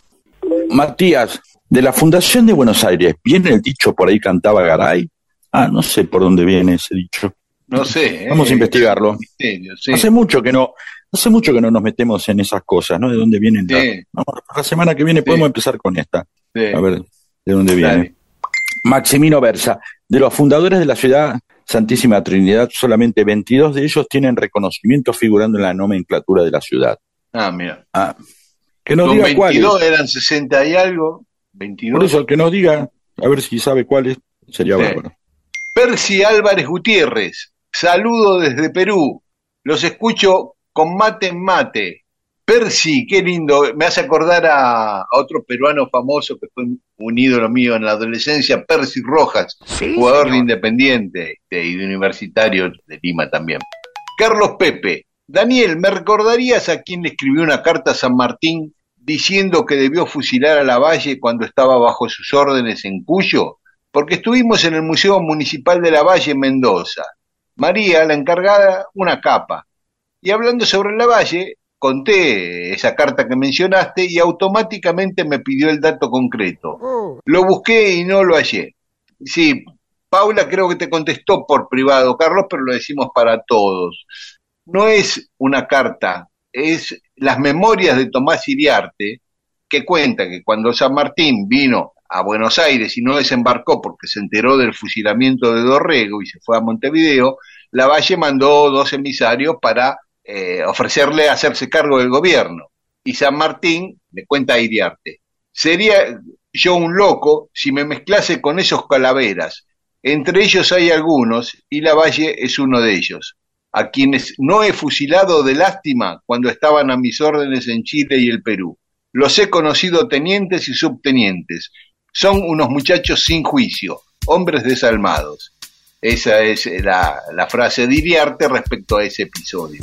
Matías, de la Fundación de Buenos Aires, ¿viene el dicho por ahí cantaba Garay? Ah, no sé por dónde viene ese dicho. No sé. Vamos eh, a investigarlo. Misterio, sí. Hace mucho que no, hace mucho que no nos metemos en esas cosas, ¿no? ¿De dónde vienen? Sí. La, no, la semana que viene sí. podemos empezar con esta. Sí. A ver, ¿de dónde viene? Dale. Maximino Versa, de los fundadores de la ciudad Santísima Trinidad, solamente veintidós de ellos tienen reconocimiento figurando en la nomenclatura de la ciudad. Ah, mira. Ah, que nos Los diga veintidós cuáles. eran sesenta y algo. veintidós. Por eso, que nos diga, a ver si sabe cuáles, sería Sí. bárbaro. Percy Álvarez Gutiérrez, saludo desde Perú. Los escucho con mate en mate. Percy, qué lindo. Me hace acordar a, a otro peruano famoso que fue un ídolo mío en la adolescencia, Percy Rojas, sí, jugador señor. de Independiente y de Universitario de Lima también. Carlos Pepe, Daniel, ¿me recordarías a quién le escribió una carta a San Martín diciendo que debió fusilar a Lavalle cuando estaba bajo sus órdenes en Cuyo? Porque estuvimos en el Museo Municipal de Lavalle en Mendoza. María, la encargada, una capa. Y hablando sobre Lavalle, conté esa carta que mencionaste y automáticamente me pidió el dato concreto. Lo busqué y no lo hallé. Sí, Paula creo que te contestó por privado, Carlos, pero lo decimos para todos. No es una carta, es las memorias de Tomás Iriarte, que cuenta que cuando San Martín vino a Buenos Aires y no desembarcó porque se enteró del fusilamiento de Dorrego y se fue a Montevideo, Lavalle mandó dos emisarios para eh, ofrecerle hacerse cargo del gobierno. Y San Martín le cuenta a Iriarte: sería yo un loco si me mezclase con esos calaveras. Entre ellos hay algunos, y Lavalle es uno de ellos, a quienes no he fusilado de lástima cuando estaban a mis órdenes en Chile y el Perú. Los he conocido tenientes y subtenientes. Son unos muchachos sin juicio, hombres desalmados. Esa es la, la frase de Iriarte respecto a ese episodio.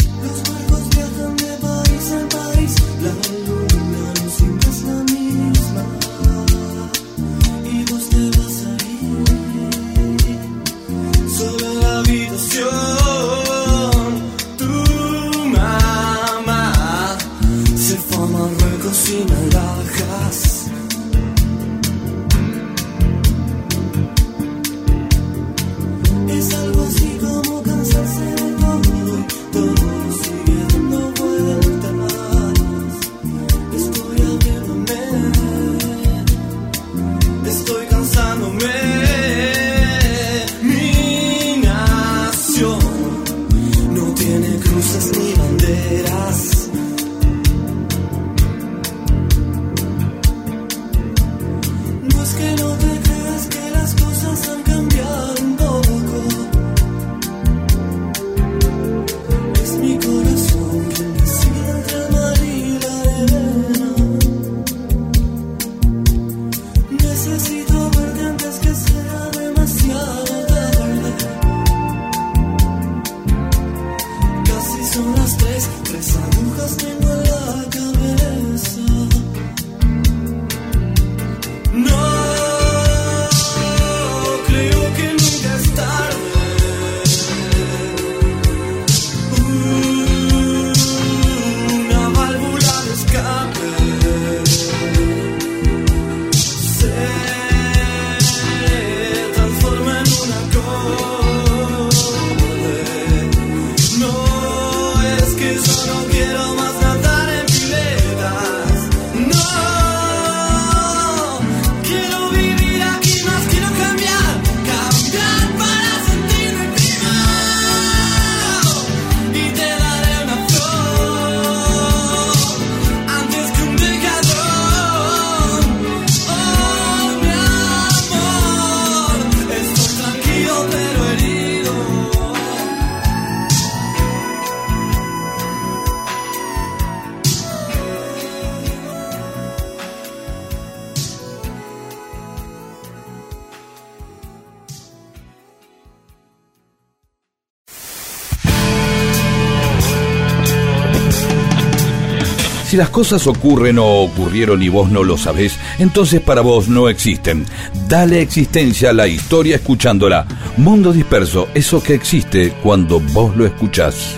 Si las cosas ocurren o ocurrieron y vos no lo sabés, entonces para vos no existen. Dale existencia a la historia escuchándola. Mundo Disperso, eso que existe cuando vos lo escuchás.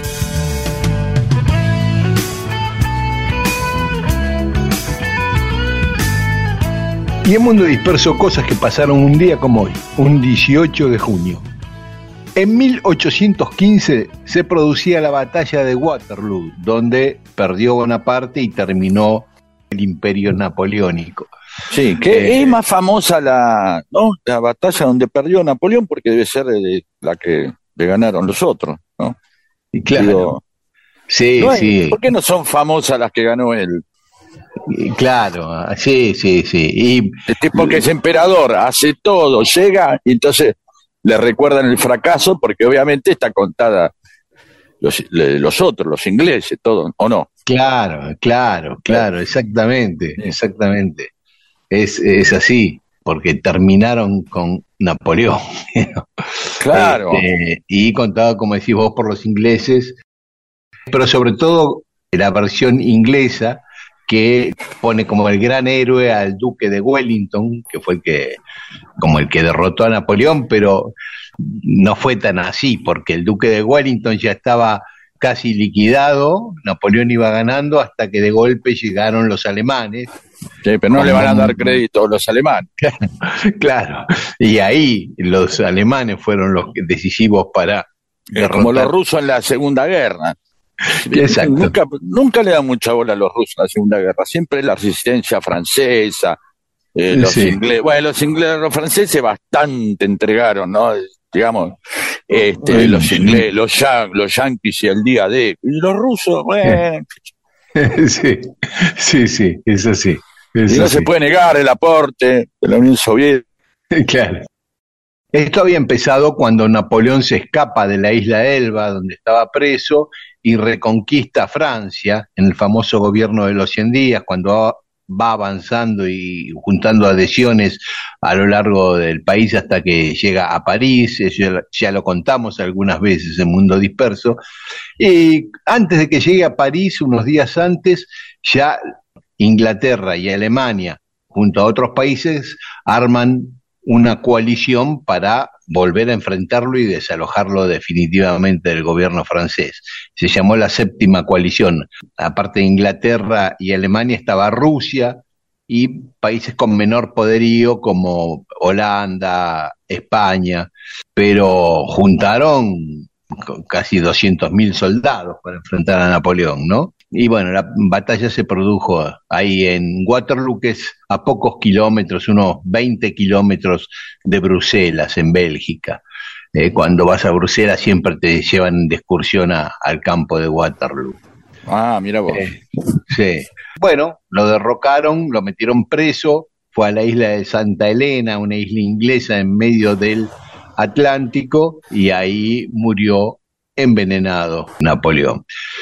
Y en Mundo Disperso, cosas que pasaron un día como hoy, un dieciocho de junio. En mil ochocientos quince se producía la batalla de Waterloo, donde perdió Bonaparte y terminó el imperio napoleónico. Sí, que eh, es más famosa la, ¿no? la batalla donde perdió Napoleón, porque debe ser de la que le ganaron los otros, ¿no? Y claro. Digo, sí, no hay, sí. ¿por qué no son famosas las que ganó él? Claro, sí, sí, sí. Y el tipo que es emperador, hace todo, llega y entonces le recuerdan el fracaso porque obviamente está contada los, los otros, los ingleses, todo, ¿o no? Claro, claro, claro, exactamente, exactamente. Es, es así, porque terminaron con Napoleón. ¿No? Claro. Este, y contado, como decís vos, por los ingleses, pero sobre todo la versión inglesa, que pone como el gran héroe al duque de Wellington, que fue el que, como el que derrotó a Napoleón, pero no fue tan así, porque el duque de Wellington ya estaba casi liquidado, Napoleón iba ganando hasta que de golpe llegaron los alemanes. Sí, pero no le van a dar crédito a los alemanes. Claro, y ahí los alemanes fueron los decisivos para derrotar. Como los rusos en la Segunda Guerra. Exacto. Nunca, nunca le dan mucha bola a los rusos en la Segunda Guerra, siempre la resistencia francesa, eh, los sí. ingleses, bueno, los ingleses, los franceses bastante entregaron, ¿no? Digamos, este, bueno, los ingleses, los, yan, los yanquis y el día de, y los rusos, bueno. Sí, sí, sí, es así. Es y no así. se puede negar el aporte de la Unión Soviética. Claro. Esto había empezado cuando Napoleón se escapa de la isla de Elba, donde estaba preso, y reconquista Francia en el famoso gobierno de los cien días, cuando va avanzando y juntando adhesiones a lo largo del país hasta que llega a París. Eso ya lo contamos algunas veces en Mundo Disperso. Y antes de que llegue a París, unos días antes, ya Inglaterra y Alemania, junto a otros países, arman una coalición para volver a enfrentarlo y desalojarlo definitivamente del gobierno francés. Se llamó la Séptima Coalición. Aparte de Inglaterra y Alemania estaba Rusia y países con menor poderío como Holanda, España, pero juntaron casi doscientos mil soldados para enfrentar a Napoleón, ¿no? Y bueno, la batalla se produjo ahí en Waterloo, que es a pocos kilómetros, unos veinte kilómetros de Bruselas, en Bélgica. Eh, cuando vas a Bruselas siempre te llevan de excursión a, al campo de Waterloo. Ah, mira vos. Eh, sí. Bueno, lo derrocaron, lo metieron preso, fue a la isla de Santa Elena, una isla inglesa en medio del Atlántico, y ahí murió envenenado Napoleón.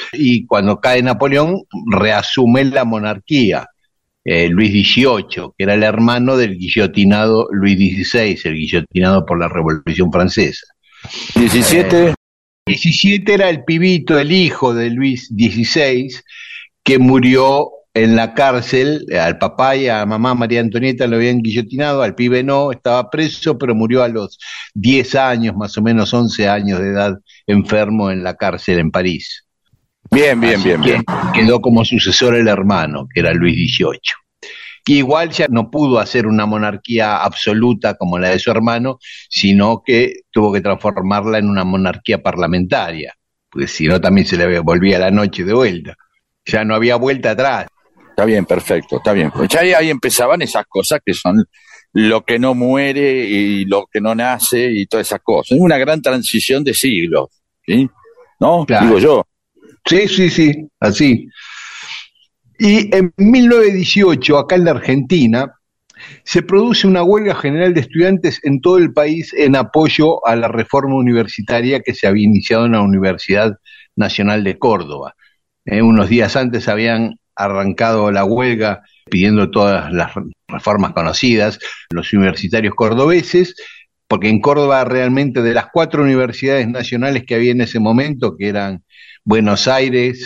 Y cuando cae Napoleón, reasume la monarquía eh, Luis dieciocho, que era el hermano del guillotinado Luis dieciséis, el guillotinado por la Revolución Francesa. diecisiete. Eh, diecisiete era el pibito, el hijo de Luis dieciséis, que murió en la cárcel. Al papá y a mamá María Antonieta lo habían guillotinado, al pibe no, estaba preso, pero murió a los diez años, más o menos once años de edad, enfermo en la cárcel en París. Bien, bien, Así bien, que bien. Quedó como sucesor el hermano, que era Luis dieciocho. Y igual ya no pudo hacer una monarquía absoluta como la de su hermano, sino que tuvo que transformarla en una monarquía parlamentaria, porque si no también se le volvía la noche de vuelta. Ya no había vuelta atrás. Está bien, perfecto, está bien. Pues ya ahí, ahí empezaban esas cosas que son lo que no muere y lo que no nace y todas esas cosas. Es una gran transición de siglos, ¿sí? ¿No? Claro. Digo yo. Sí, sí, sí, así. Y en mil novecientos dieciocho, acá en la Argentina, se produce una huelga general de estudiantes en todo el país en apoyo a la reforma universitaria que se había iniciado en la Universidad Nacional de Córdoba. Eh, unos días antes habían arrancado la huelga pidiendo todas las reformas conocidas, los universitarios cordobeses, porque en Córdoba realmente de las cuatro universidades nacionales que había en ese momento, que eran Buenos Aires,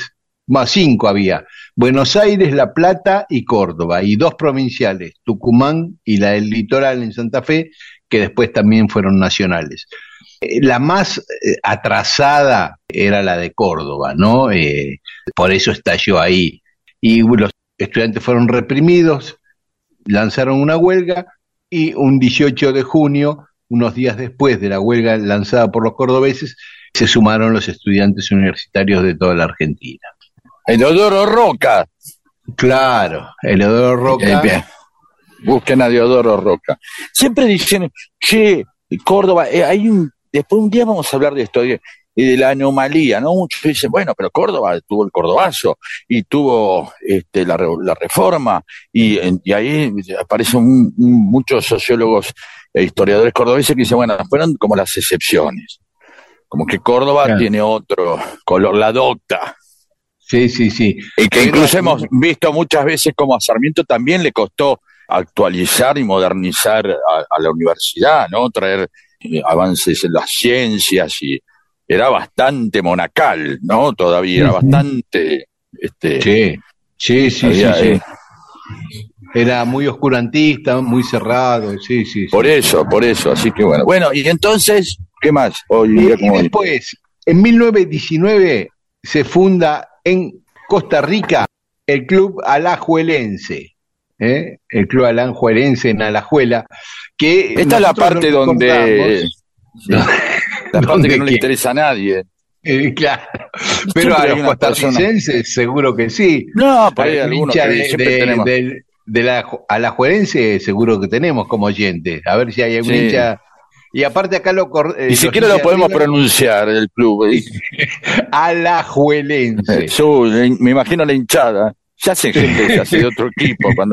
más cinco había, Buenos Aires, La Plata y Córdoba, y dos provinciales, Tucumán y la del Litoral en Santa Fe, que después también fueron nacionales. Eh, la más eh, atrasada era la de Córdoba, ¿no? Eh, por eso estalló ahí. Y los estudiantes fueron reprimidos, lanzaron una huelga, y un dieciocho de junio, unos días después de la huelga lanzada por los cordobeses, se sumaron los estudiantes universitarios de toda la Argentina. Eleodoro Roca. Claro, Eleodoro Roca. Eh, busquen a Eleodoro Roca. Siempre dicen, che, Córdoba, eh, hay un, después un día vamos a hablar de esto, de, de la anomalía, ¿no? Muchos dicen, bueno, pero Córdoba tuvo el Cordobazo y tuvo este, la, la reforma, y, y ahí aparecen un, un, muchos sociólogos e historiadores cordobeses que dicen, bueno, fueron como las excepciones. Como que Córdoba claro. tiene otro color, la docta. Sí, sí, sí. Y que incluso Pero, hemos visto muchas veces como a Sarmiento también le costó actualizar y modernizar a, a la universidad, ¿no? Traer eh, avances en las ciencias, y era bastante monacal, ¿no? Todavía era bastante... Este, sí, sí, sí, había, sí, sí. Eh, Era muy oscurantista, muy cerrado, sí, sí. Por sí. eso, por eso, así que bueno. Bueno, y entonces, ¿qué más? Hoy, y, y después, en mil novecientos diecinueve se funda en Costa Rica el Club Alajuelense, ¿eh? el Club Alajuelense en Alajuela, que... Esta es la parte donde... Sí, la parte que no le interesa a nadie. Eh, claro, pero siempre a los costarricenses persona... seguro que sí. No, por ahí algunos que de, siempre de, tenemos. De, de la alajuelense seguro que tenemos como oyente. A ver si hay algún sí. hincha. Y aparte acá lo... Eh, Ni siquiera lo podemos River, pronunciar, el club. Alajuelense. Yo, me imagino la hinchada. Ya hacen gente que hace de otro equipo cuando...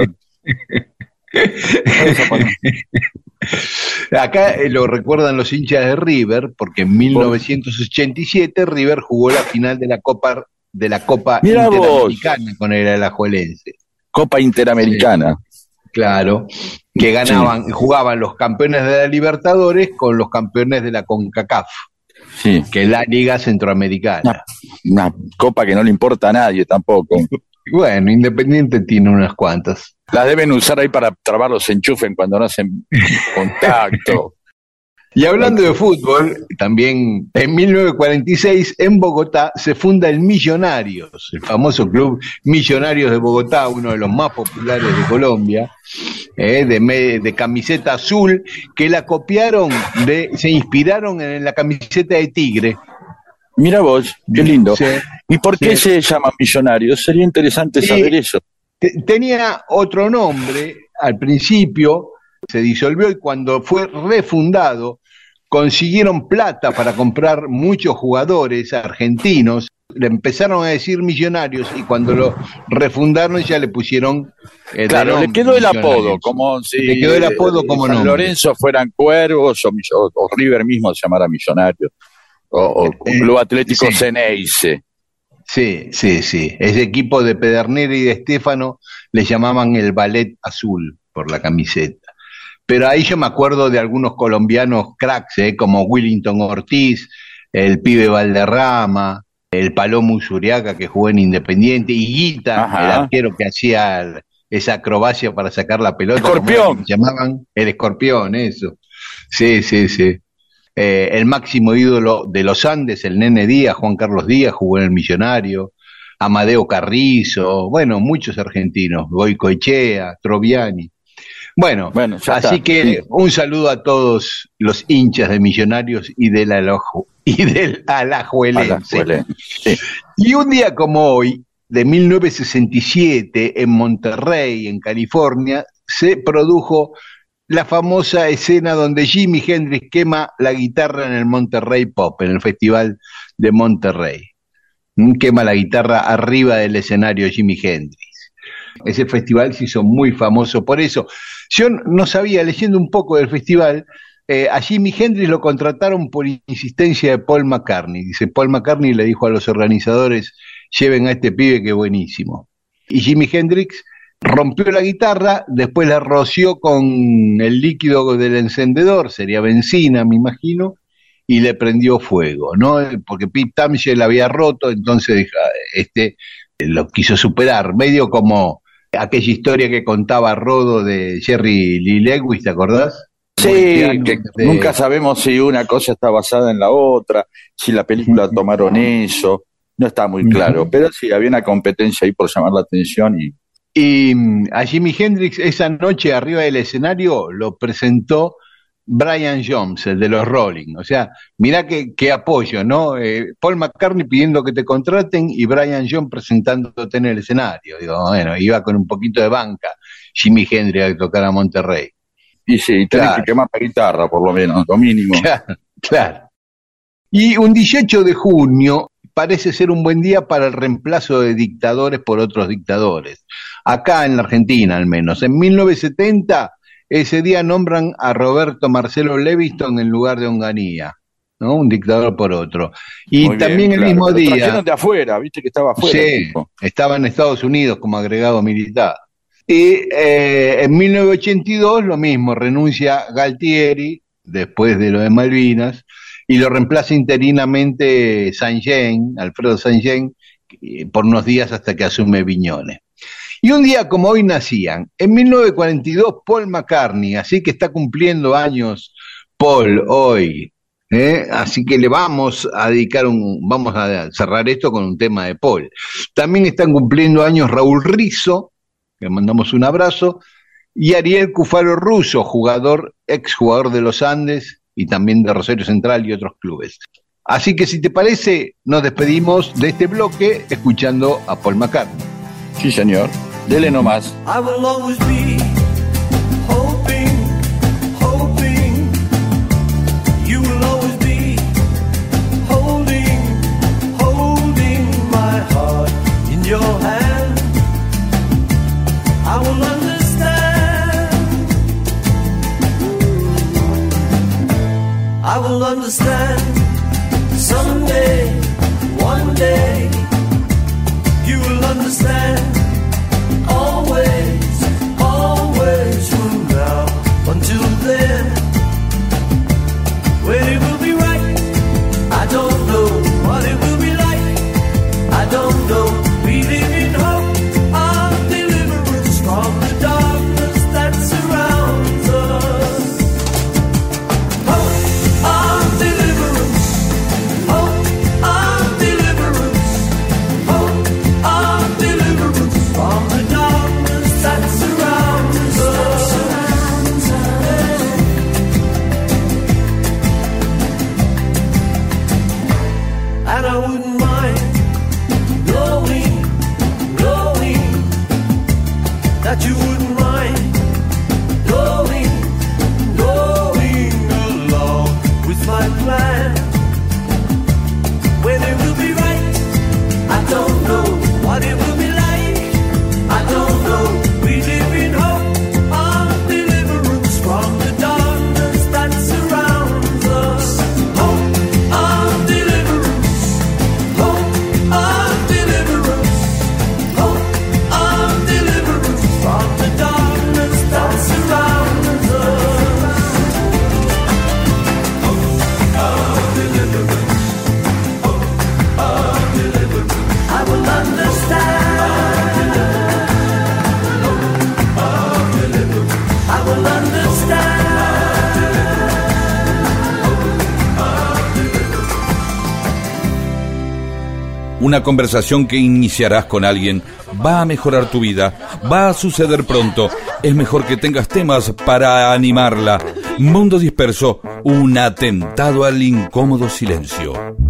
Acá eh, lo recuerdan los hinchas de River, porque en mil novecientos ochenta y siete River jugó la final de la Copa de la Copa Mirá Interamericana vos. con el Alajuelense. Copa Interamericana. Sí, claro, que ganaban, sí. jugaban los campeones de la Libertadores con los campeones de la CONCACAF, sí. que es la Liga Centroamericana. Una, una copa que no le importa a nadie tampoco. Bueno, Independiente tiene unas cuantas. Las deben usar ahí para trabar los enchufen cuando no hacen contacto. Y hablando de fútbol, también en mil novecientos cuarenta y seis en Bogotá se funda el Millonarios, el famoso club Millonarios de Bogotá, uno de los más populares de Colombia, eh, de, de camiseta azul, que la copiaron, de, se inspiraron en la camiseta de Tigre. Mira vos, qué lindo. Sí, ¿Y por qué sí. se llama Millonarios? Sería interesante sí, saber eso. Tenía otro nombre al principio, se disolvió, y cuando fue refundado consiguieron plata para comprar muchos jugadores argentinos, le empezaron a decir Millonarios, y cuando lo refundaron ya le pusieron eh, claro, nombre, le quedó el apodo, como si le quedó el apodo como San nombre. Lorenzo fueran Cuervos o, o, o River mismo se llamara Millonarios o, o eh, Club Atlético sí. Ceneice. Sí, sí, sí. Ese equipo de Pedernera y de Estéfano le llamaban el Ballet Azul por la camiseta. Pero ahí yo me acuerdo de algunos colombianos cracks, ¿eh? como Willington Ortiz, el pibe Valderrama, el Palomo Usuriaga que jugó en Independiente, y Guita, Ajá. el arquero que hacía esa acrobacia para sacar la pelota. Escorpión. Se llamaban el Escorpión, eso. Sí, sí, sí. Eh, el máximo ídolo de los Andes, el Nene Díaz, Juan Carlos Díaz, jugó en el Millonario, Amadeo Carrizo, bueno, muchos argentinos, Goicoechea, Troviani. Bueno, bueno así está. que sí. un saludo a todos los hinchas de Millonarios y del, Alojo, y del Alajuelense. Alajuelense. Sí. Y un día como hoy, de mil novecientos sesenta y siete, en Monterrey, en California, se produjo la famosa escena donde Jimi Hendrix quema la guitarra en el Monterrey Pop, en el Festival de Monterrey. Quema la guitarra arriba del escenario Jimi Hendrix. Ese festival se hizo muy famoso por eso. Yo no sabía, leyendo un poco del festival, eh, a Jimi Hendrix lo contrataron por insistencia de Paul McCartney. Dice, Paul McCartney le dijo a los organizadores, lleven a este pibe que es buenísimo. Y Jimi Hendrix rompió la guitarra, después la roció con el líquido del encendedor, sería benzina, me imagino, y le prendió fuego, ¿no? Porque Pete Townshend la había roto, entonces este, lo quiso superar, medio como aquella historia que contaba Rodo de Jerry Lee Lewis, ¿te acordás? Sí, que de... nunca sabemos si una cosa está basada en la otra, si la película tomaron eso, no está muy claro, pero sí, había una competencia ahí por llamar la atención. Y, y a Jimi Hendrix esa noche arriba del escenario lo presentó Brian Jones, el de los Rolling. O sea, mirá qué, qué apoyo, ¿no? Eh, Paul McCartney pidiendo que te contraten y Brian Jones presentándote en el escenario. Digo, bueno, iba con un poquito de banca Jimi Hendrix a tocar a Monterrey. Y sí, tenés claro. que quemar la guitarra, por lo menos, lo mínimo. Claro, claro. Y un dieciocho de junio parece ser un buen día para el reemplazo de dictadores por otros dictadores. Acá en la Argentina, al menos. En mil novecientos setenta, ese día nombran a Roberto Marcelo Levingston en lugar de Onganía, ¿no? Un dictador por otro. Y muy también bien, el claro, mismo pero día... trajeron de afuera, viste que estaba afuera. Sí, estaba en Estados Unidos como agregado militar. Y eh, en mil novecientos ochenta y dos lo mismo, renuncia Galtieri, después de lo de Malvinas, y lo reemplaza interinamente Saint-Jean, Alfredo Saint-Jean, por unos días hasta que asume Viñones. Y un día como hoy nacían, en mil novecientos cuarenta y dos, Paul McCartney, así que está cumpliendo años Paul hoy, ¿eh? Así que le vamos a dedicar un, vamos a cerrar esto con un tema de Paul. También están cumpliendo años Raúl Rizzo, le mandamos un abrazo, y Ariel Cufaro Russo, jugador, exjugador de los Andes y también de Rosario Central y otros clubes. Así que si te parece, nos despedimos de este bloque escuchando a Paul McCartney. Sí, señor. Dele nomás. I will always be hoping, hoping. You will always be holding, holding my heart in your hand. I will understand. I will understand. Someday, one day, you will understand. Always, always from now until then. When it will be right, I don't know. What it will be like, I don't know. We live in hope of deliverance from the darkness that surrounds us. Hope of deliverance, hope of deliverance, hope of deliverance from the darkness that surrounds us. And I wouldn't mind knowing, knowing that you wouldn't mind going, going along with my plan. When it will be right, I don't know. What it will be like, I don't know. We live in hope of deliverance from the darkness that surrounds us. Hope of deliverance, hope of deliverance, hope of deliverance from the darkness that surrounds us. Hope of deliverance, hope of deliverance. I will understand. I will understand. Una conversación que iniciarás con alguien va a mejorar tu vida, va a suceder pronto. Es mejor que tengas temas para animarla. Mundo Disperso, un atentado al incómodo silencio.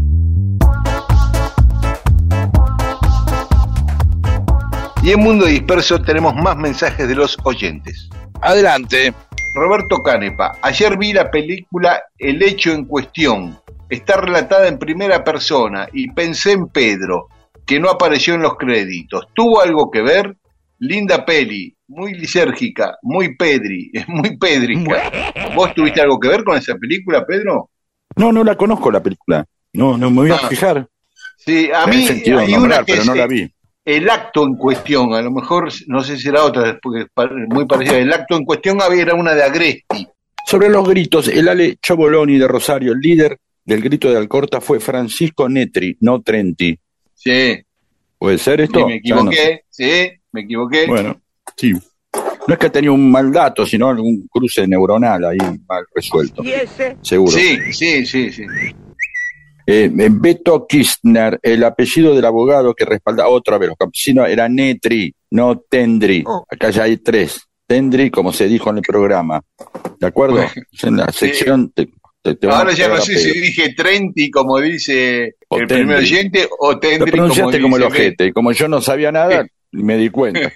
Y en Mundo Disperso tenemos más mensajes de los oyentes. Adelante. Roberto Canepa, ayer vi la película El hecho en cuestión. Está relatada en primera persona y pensé en Pedro, que no apareció en los créditos. ¿Tuvo algo que ver? Linda peli, muy lisérgica, muy pedri, es muy pédrica. ¿Vos tuviste algo que ver con esa película, Pedro? No, no la conozco la película. No, no me voy a ah. fijar. Sí, a me mí sentido hay nombrar, una que pero no se... la vi. El acto en cuestión, a lo mejor, no sé si era otra, porque es muy parecida. El acto en cuestión había era una de Agresti. Sobre los gritos, el Ale Choboloni de Rosario, el líder del grito de Alcorta fue Francisco Netri, no Trenti. Sí. ¿Puede ser esto? Sí, me equivoqué, Ya no sé. sí, me equivoqué. Bueno, sí. No es que tenía un mal dato, sino algún cruce neuronal ahí mal resuelto. ¿Y ese? Seguro. Sí, sí, sí, sí. Eh, Beto Kirchner, el apellido del abogado que respalda otra vez los campesinos era Netri, no Tendri. Oh. Acá ya hay tres. Tendri, como se dijo en el programa. ¿De acuerdo? Bueno, En la sección te, te, te van a Ahora ya pegar no a sé pedo. si dije Trenti, como dice O el Tendri. primer oyente, o Lo Tendri, pronunciaste como el dice ojete. Y como yo no sabía nada, me di cuenta.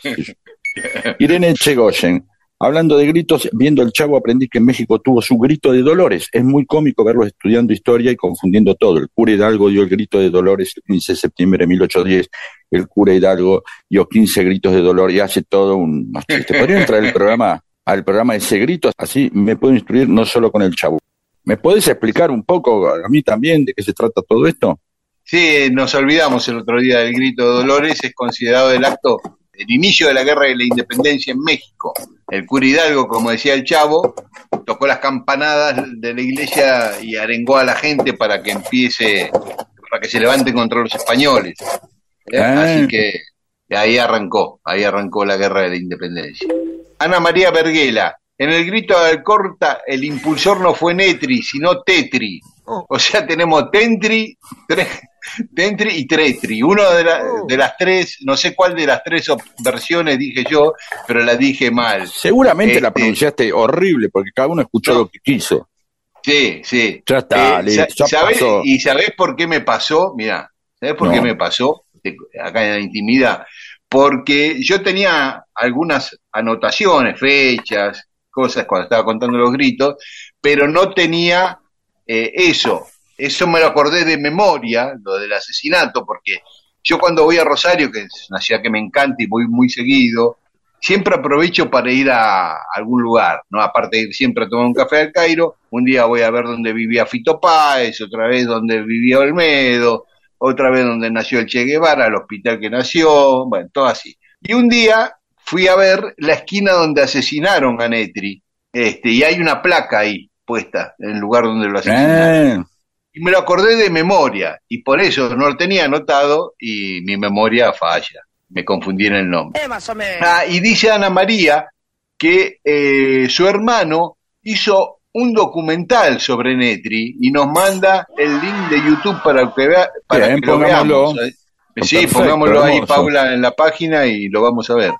Irene Chegoyen. Hablando de gritos, viendo el Chavo aprendí que en México tuvo su grito de Dolores. Es muy cómico verlos estudiando historia y confundiendo todo. El cura Hidalgo dio el grito de Dolores el quince de septiembre de mil ochocientos diez. El cura Hidalgo dio quince gritos de dolor y hace todo un... ¿Te podría entrar el programa, al programa de ese grito? Así me puedo instruir no solo con el Chavo. ¿Me podés explicar un poco a mí también de qué se trata todo esto? Sí, nos olvidamos el otro día del grito de Dolores, es considerado el acto, el inicio de la guerra de la independencia en México. El cura Hidalgo, como decía el Chavo, tocó las campanadas de la iglesia y arengó a la gente para que empiece, para que se levante contra los españoles. ¿Eh? Ah. Así que ahí arrancó, ahí arrancó la guerra de la independencia. Ana María Berguela, en el grito de corta, el impulsor no fue Netri, sino Tetri. Oh. O sea, tenemos Tentri, tre, Tentri y Tretri. Uno de, la, de las tres, no sé cuál de las tres op- versiones dije yo, pero la dije mal. Seguramente la Este, pronunciaste horrible porque cada uno escuchó No. lo que quiso. Sí, sí. Ya está, Eh, listo, sa- ya ¿sabés- pasó. ¿Y sabés por qué me pasó? Mirá, ¿sabés por No. qué me pasó? De- Acá en la intimidad. Porque yo tenía algunas anotaciones, fechas, cosas cuando estaba contando los gritos, pero no tenía eh, eso. Eso me lo acordé de memoria, lo del asesinato, porque yo cuando voy a Rosario, que es una ciudad que me encanta y voy muy seguido, siempre aprovecho para ir a algún lugar, ¿no? Aparte de ir siempre a tomar un café al Cairo, un día voy a ver dónde vivía Fito Páez, otra vez donde vivía Olmedo, otra vez donde nació el Che Guevara, el hospital que nació, bueno, todo así. Y un día fui a ver la esquina donde asesinaron a Netri, este, y hay una placa ahí puesta en el lugar donde lo asesinaron. Eh, Y me lo acordé de memoria, y por eso no lo tenía anotado y mi memoria falla. Me confundí en el nombre. Eh, más o menos. Ah, y dice Ana María que eh, su hermano hizo un documental sobre Netri y nos manda el link de YouTube para que, vea, para Bien, que lo pongámoslo. veamos. Sí, Perfecto, pongámoslo ahí, hermoso. Paula, en la página y lo vamos a ver.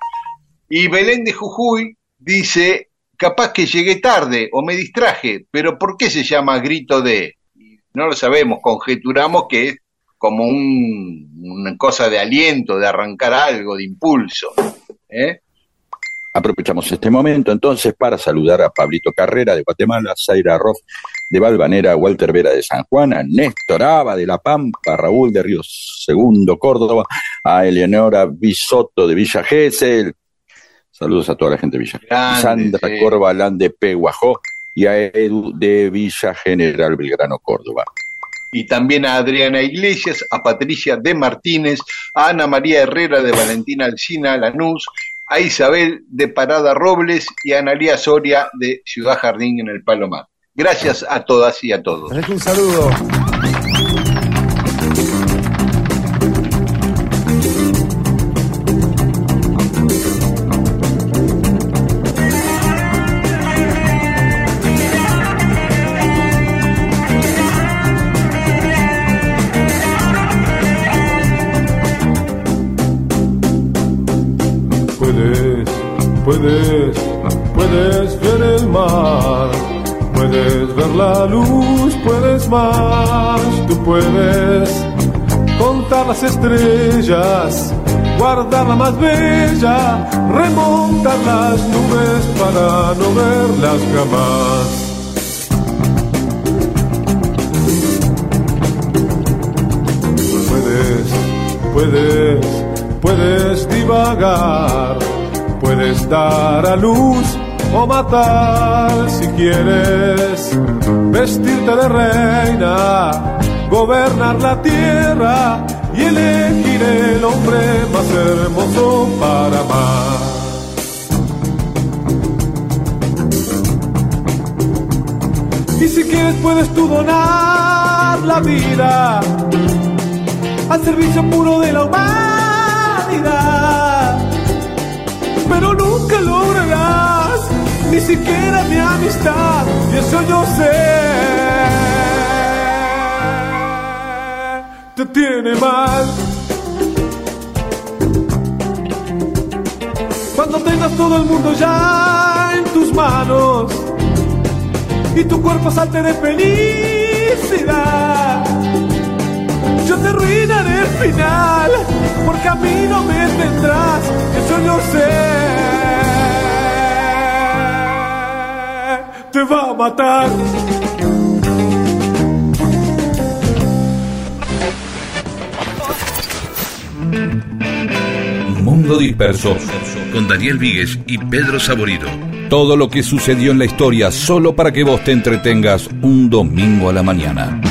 Y Belén de Jujuy dice, capaz que llegué tarde o me distraje, pero ¿por qué se llama grito de? No lo sabemos, conjeturamos que es como un, una cosa de aliento, de arrancar algo, de impulso. ¿Eh? Aprovechamos este momento entonces para saludar a Pablito Carrera de Guatemala, Zaira Roff de Valvanera, Walter Vera de San Juan, a Néstor Aba de La Pampa, Raúl de Río Segundo, Córdoba, a Eleonora Bisotto de Villa Gesell. Saludos a toda la gente de Villa Gesell. Grande, Sandra sí. Corbalán de Peguajó y a Edu de Villa General Belgrano, Córdoba. Y también a Adriana Iglesias, a Patricia de Martínez, a Ana María Herrera de Valentina Alsina, Lanús, a Isabel de Parada Robles y a Analía Soria de Ciudad Jardín en el Palomar. Gracias a todas y a todos. Un saludo. Puedes, puedes, puedes ver el mar, puedes ver la luz, puedes más, tú puedes contar las estrellas, guardar la más bella, remontar las nubes para no verlas jamás. Puedes, puedes, puedes divagar, puedes dar a luz o matar si quieres, vestirte de reina, gobernar la tierra y elegir el hombre más hermoso para amar. Y si quieres puedes tú donar la vida al servicio puro de la humanidad. humanidad, pero nunca lograrás ni siquiera mi amistad, y eso yo sé. Te tiene mal. Cuando tengas todo el mundo ya en tus manos y tu cuerpo salte de felicidad, yo te arruinaré el final, porque a mí no me tendrás, eso yo sé. Te va a matar. Mundo Disperso, con Daniel Víguez y Pedro Saborido. Todo lo que sucedió en la historia solo para que vos te entretengas un domingo a la mañana.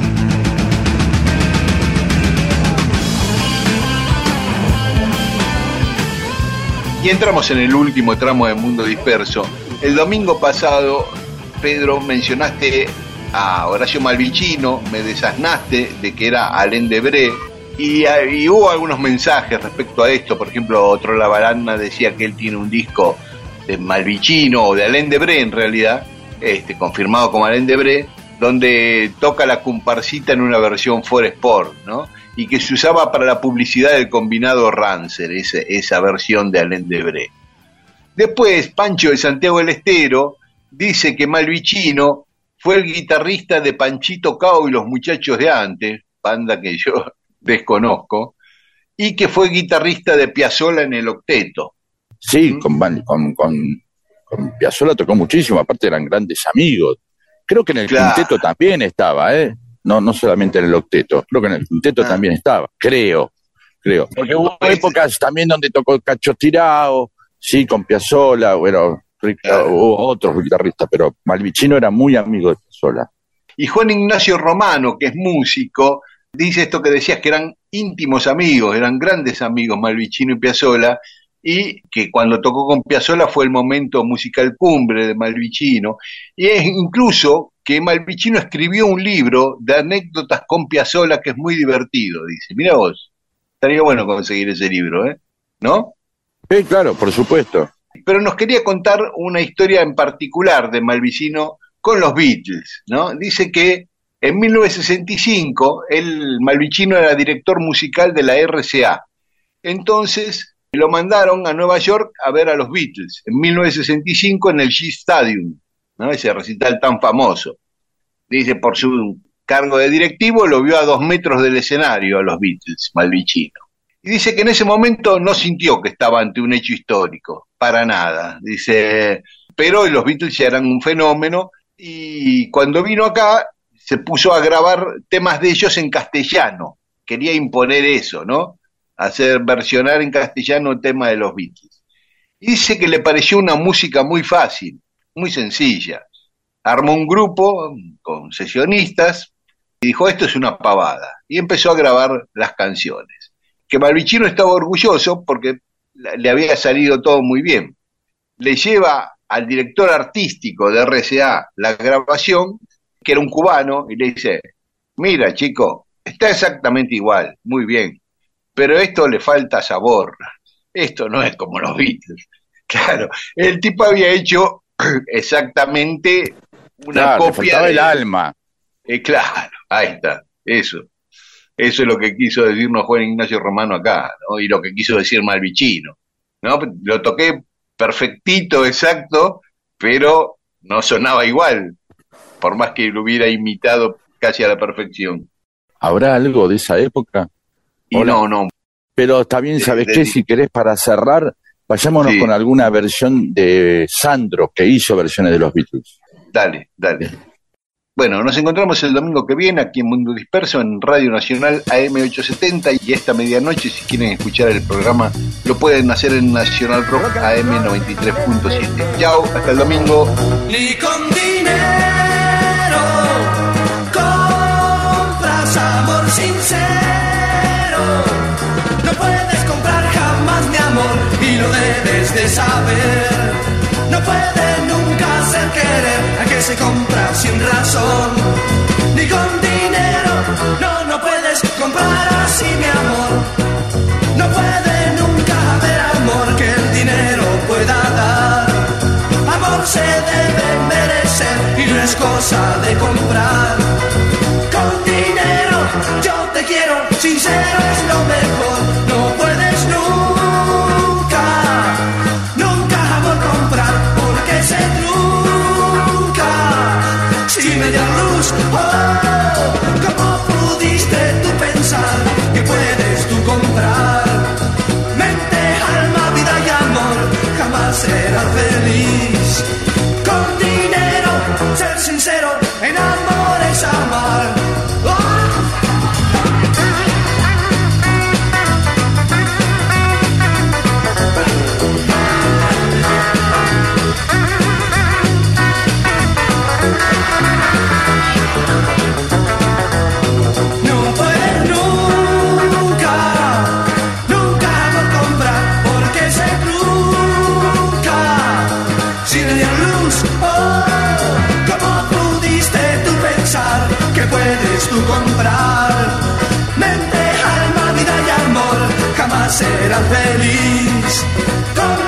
Y entramos en el último tramo de Mundo Disperso. El domingo pasado, Pedro, mencionaste a Horacio Malvicino, me desasnaste de que era Alain Debré, y, y hubo algunos mensajes respecto a esto. Por ejemplo, otro La Baranda decía que él tiene un disco de Malvicino, o de Alain Debré en realidad, este, confirmado como Alain Debré, donde toca la comparsita en una versión For Sport, ¿no? Y que se usaba para la publicidad del combinado Rancer, esa, esa versión de Alain Debré. Después, Pancho de Santiago del Estero dice que Malvicino fue el guitarrista de Panchito Cao y los Muchachos de Antes, banda que yo desconozco, y que fue guitarrista de Piazzolla en el Octeto. Sí, ¿Mm? con, con, con, con Piazzolla tocó muchísimo, aparte eran grandes amigos. Creo que en el claro. Quinteto también estaba, ¿eh? No, no solamente en el Octeto, creo que en el Quinteto ah. también estaba, creo, creo. Porque hubo pues, épocas también donde tocó Cacho Tirao, sí, con Piazzolla, bueno, claro. hubo otros guitarristas, pero Malvicino era muy amigo de Piazzolla. Y Juan Ignacio Romano, que es músico, dice esto que decías, que eran íntimos amigos, eran grandes amigos Malvicino y Piazzolla, y que cuando tocó con Piazzolla fue el momento musical cumbre de Malvicino, y es incluso que Malvicino escribió un libro de anécdotas con Piazzolla que es muy divertido, dice. Mira vos, estaría bueno conseguir ese libro, ¿eh? ¿No? Sí, claro, por supuesto. Pero nos quería contar una historia en particular de Malvicino con los Beatles, ¿no? Dice que en mil novecientos sesenta y cinco, el Malvicino era director musical de la R C A. Entonces lo mandaron a Nueva York a ver a los Beatles, en mil novecientos sesenta y cinco en el Shea Stadium, ¿no? Ese recital tan famoso. Dice, por su cargo de directivo, lo vio a dos metros del escenario a los Beatles, Malvicino. Y dice que en ese momento no sintió que estaba ante un hecho histórico, para nada. Dice, pero los Beatles ya eran un fenómeno, y cuando vino acá se puso a grabar temas de ellos en castellano. Quería imponer eso, ¿no? Hacer versionar en castellano el tema de los Beatles. Y dice que le pareció una música muy fácil, muy sencilla. Armó un grupo con sesionistas y dijo, esto es una pavada. Y empezó a grabar las canciones. Que Malvicino estaba orgulloso porque le había salido todo muy bien. Le lleva al director artístico de R C A la grabación, que era un cubano, y le dice, mira chico, está exactamente igual, muy bien, pero esto le falta sabor, esto no es como los Beatles. Claro, el tipo había hecho exactamente una claro, copia. Le faltaba de... el alma. Eh, claro, ahí está, eso. Eso es lo que quiso decirnos Juan Ignacio Romano acá, ¿no? Y lo que quiso decir Malvicino, ¿no? Lo toqué perfectito, exacto, pero no sonaba igual, por más que lo hubiera imitado casi a la perfección. ¿Habrá algo de esa época? Y Hola. no, no. Pero está bien, ¿sabes de, qué? de... Si querés, para cerrar, vayámonos sí. con alguna versión de Sandro, que hizo versiones de los Beatles. Dale, dale. Bueno, nos encontramos el domingo que viene aquí en Mundo Disperso en Radio Nacional A M ochocientos setenta, y esta medianoche, si quieren escuchar el programa, lo pueden hacer en Nacional Rock A M noventa y tres punto siete. Chao, hasta el domingo. Ni con dinero compras amor sincero. No puedes comprar jamás mi amor y lo debes de saber. No puede nunca ser querer a que se compra sin razón. Ni con dinero, no, no puedes comprar así mi amor. No puede nunca es cosa de comprar. Con dinero yo te quiero, sincero es lo mejor. No puedes nunca, nunca amor comprar, porque se trunca. Si me dio luz, oh, ¿cómo pudiste tú pensar que puedes tú comprar? Mente, alma, vida y amor, jamás serás feliz. Con dinero, ser sincero, en amor es amar. ¡Oh! No puedes nunca, nunca amor comprar, porque se trunca. Si le dio luz, oh, ¿cómo pudiste tú pensar que puedes tú comprar? Mente, alma, vida y amor, jamás serás feliz. Con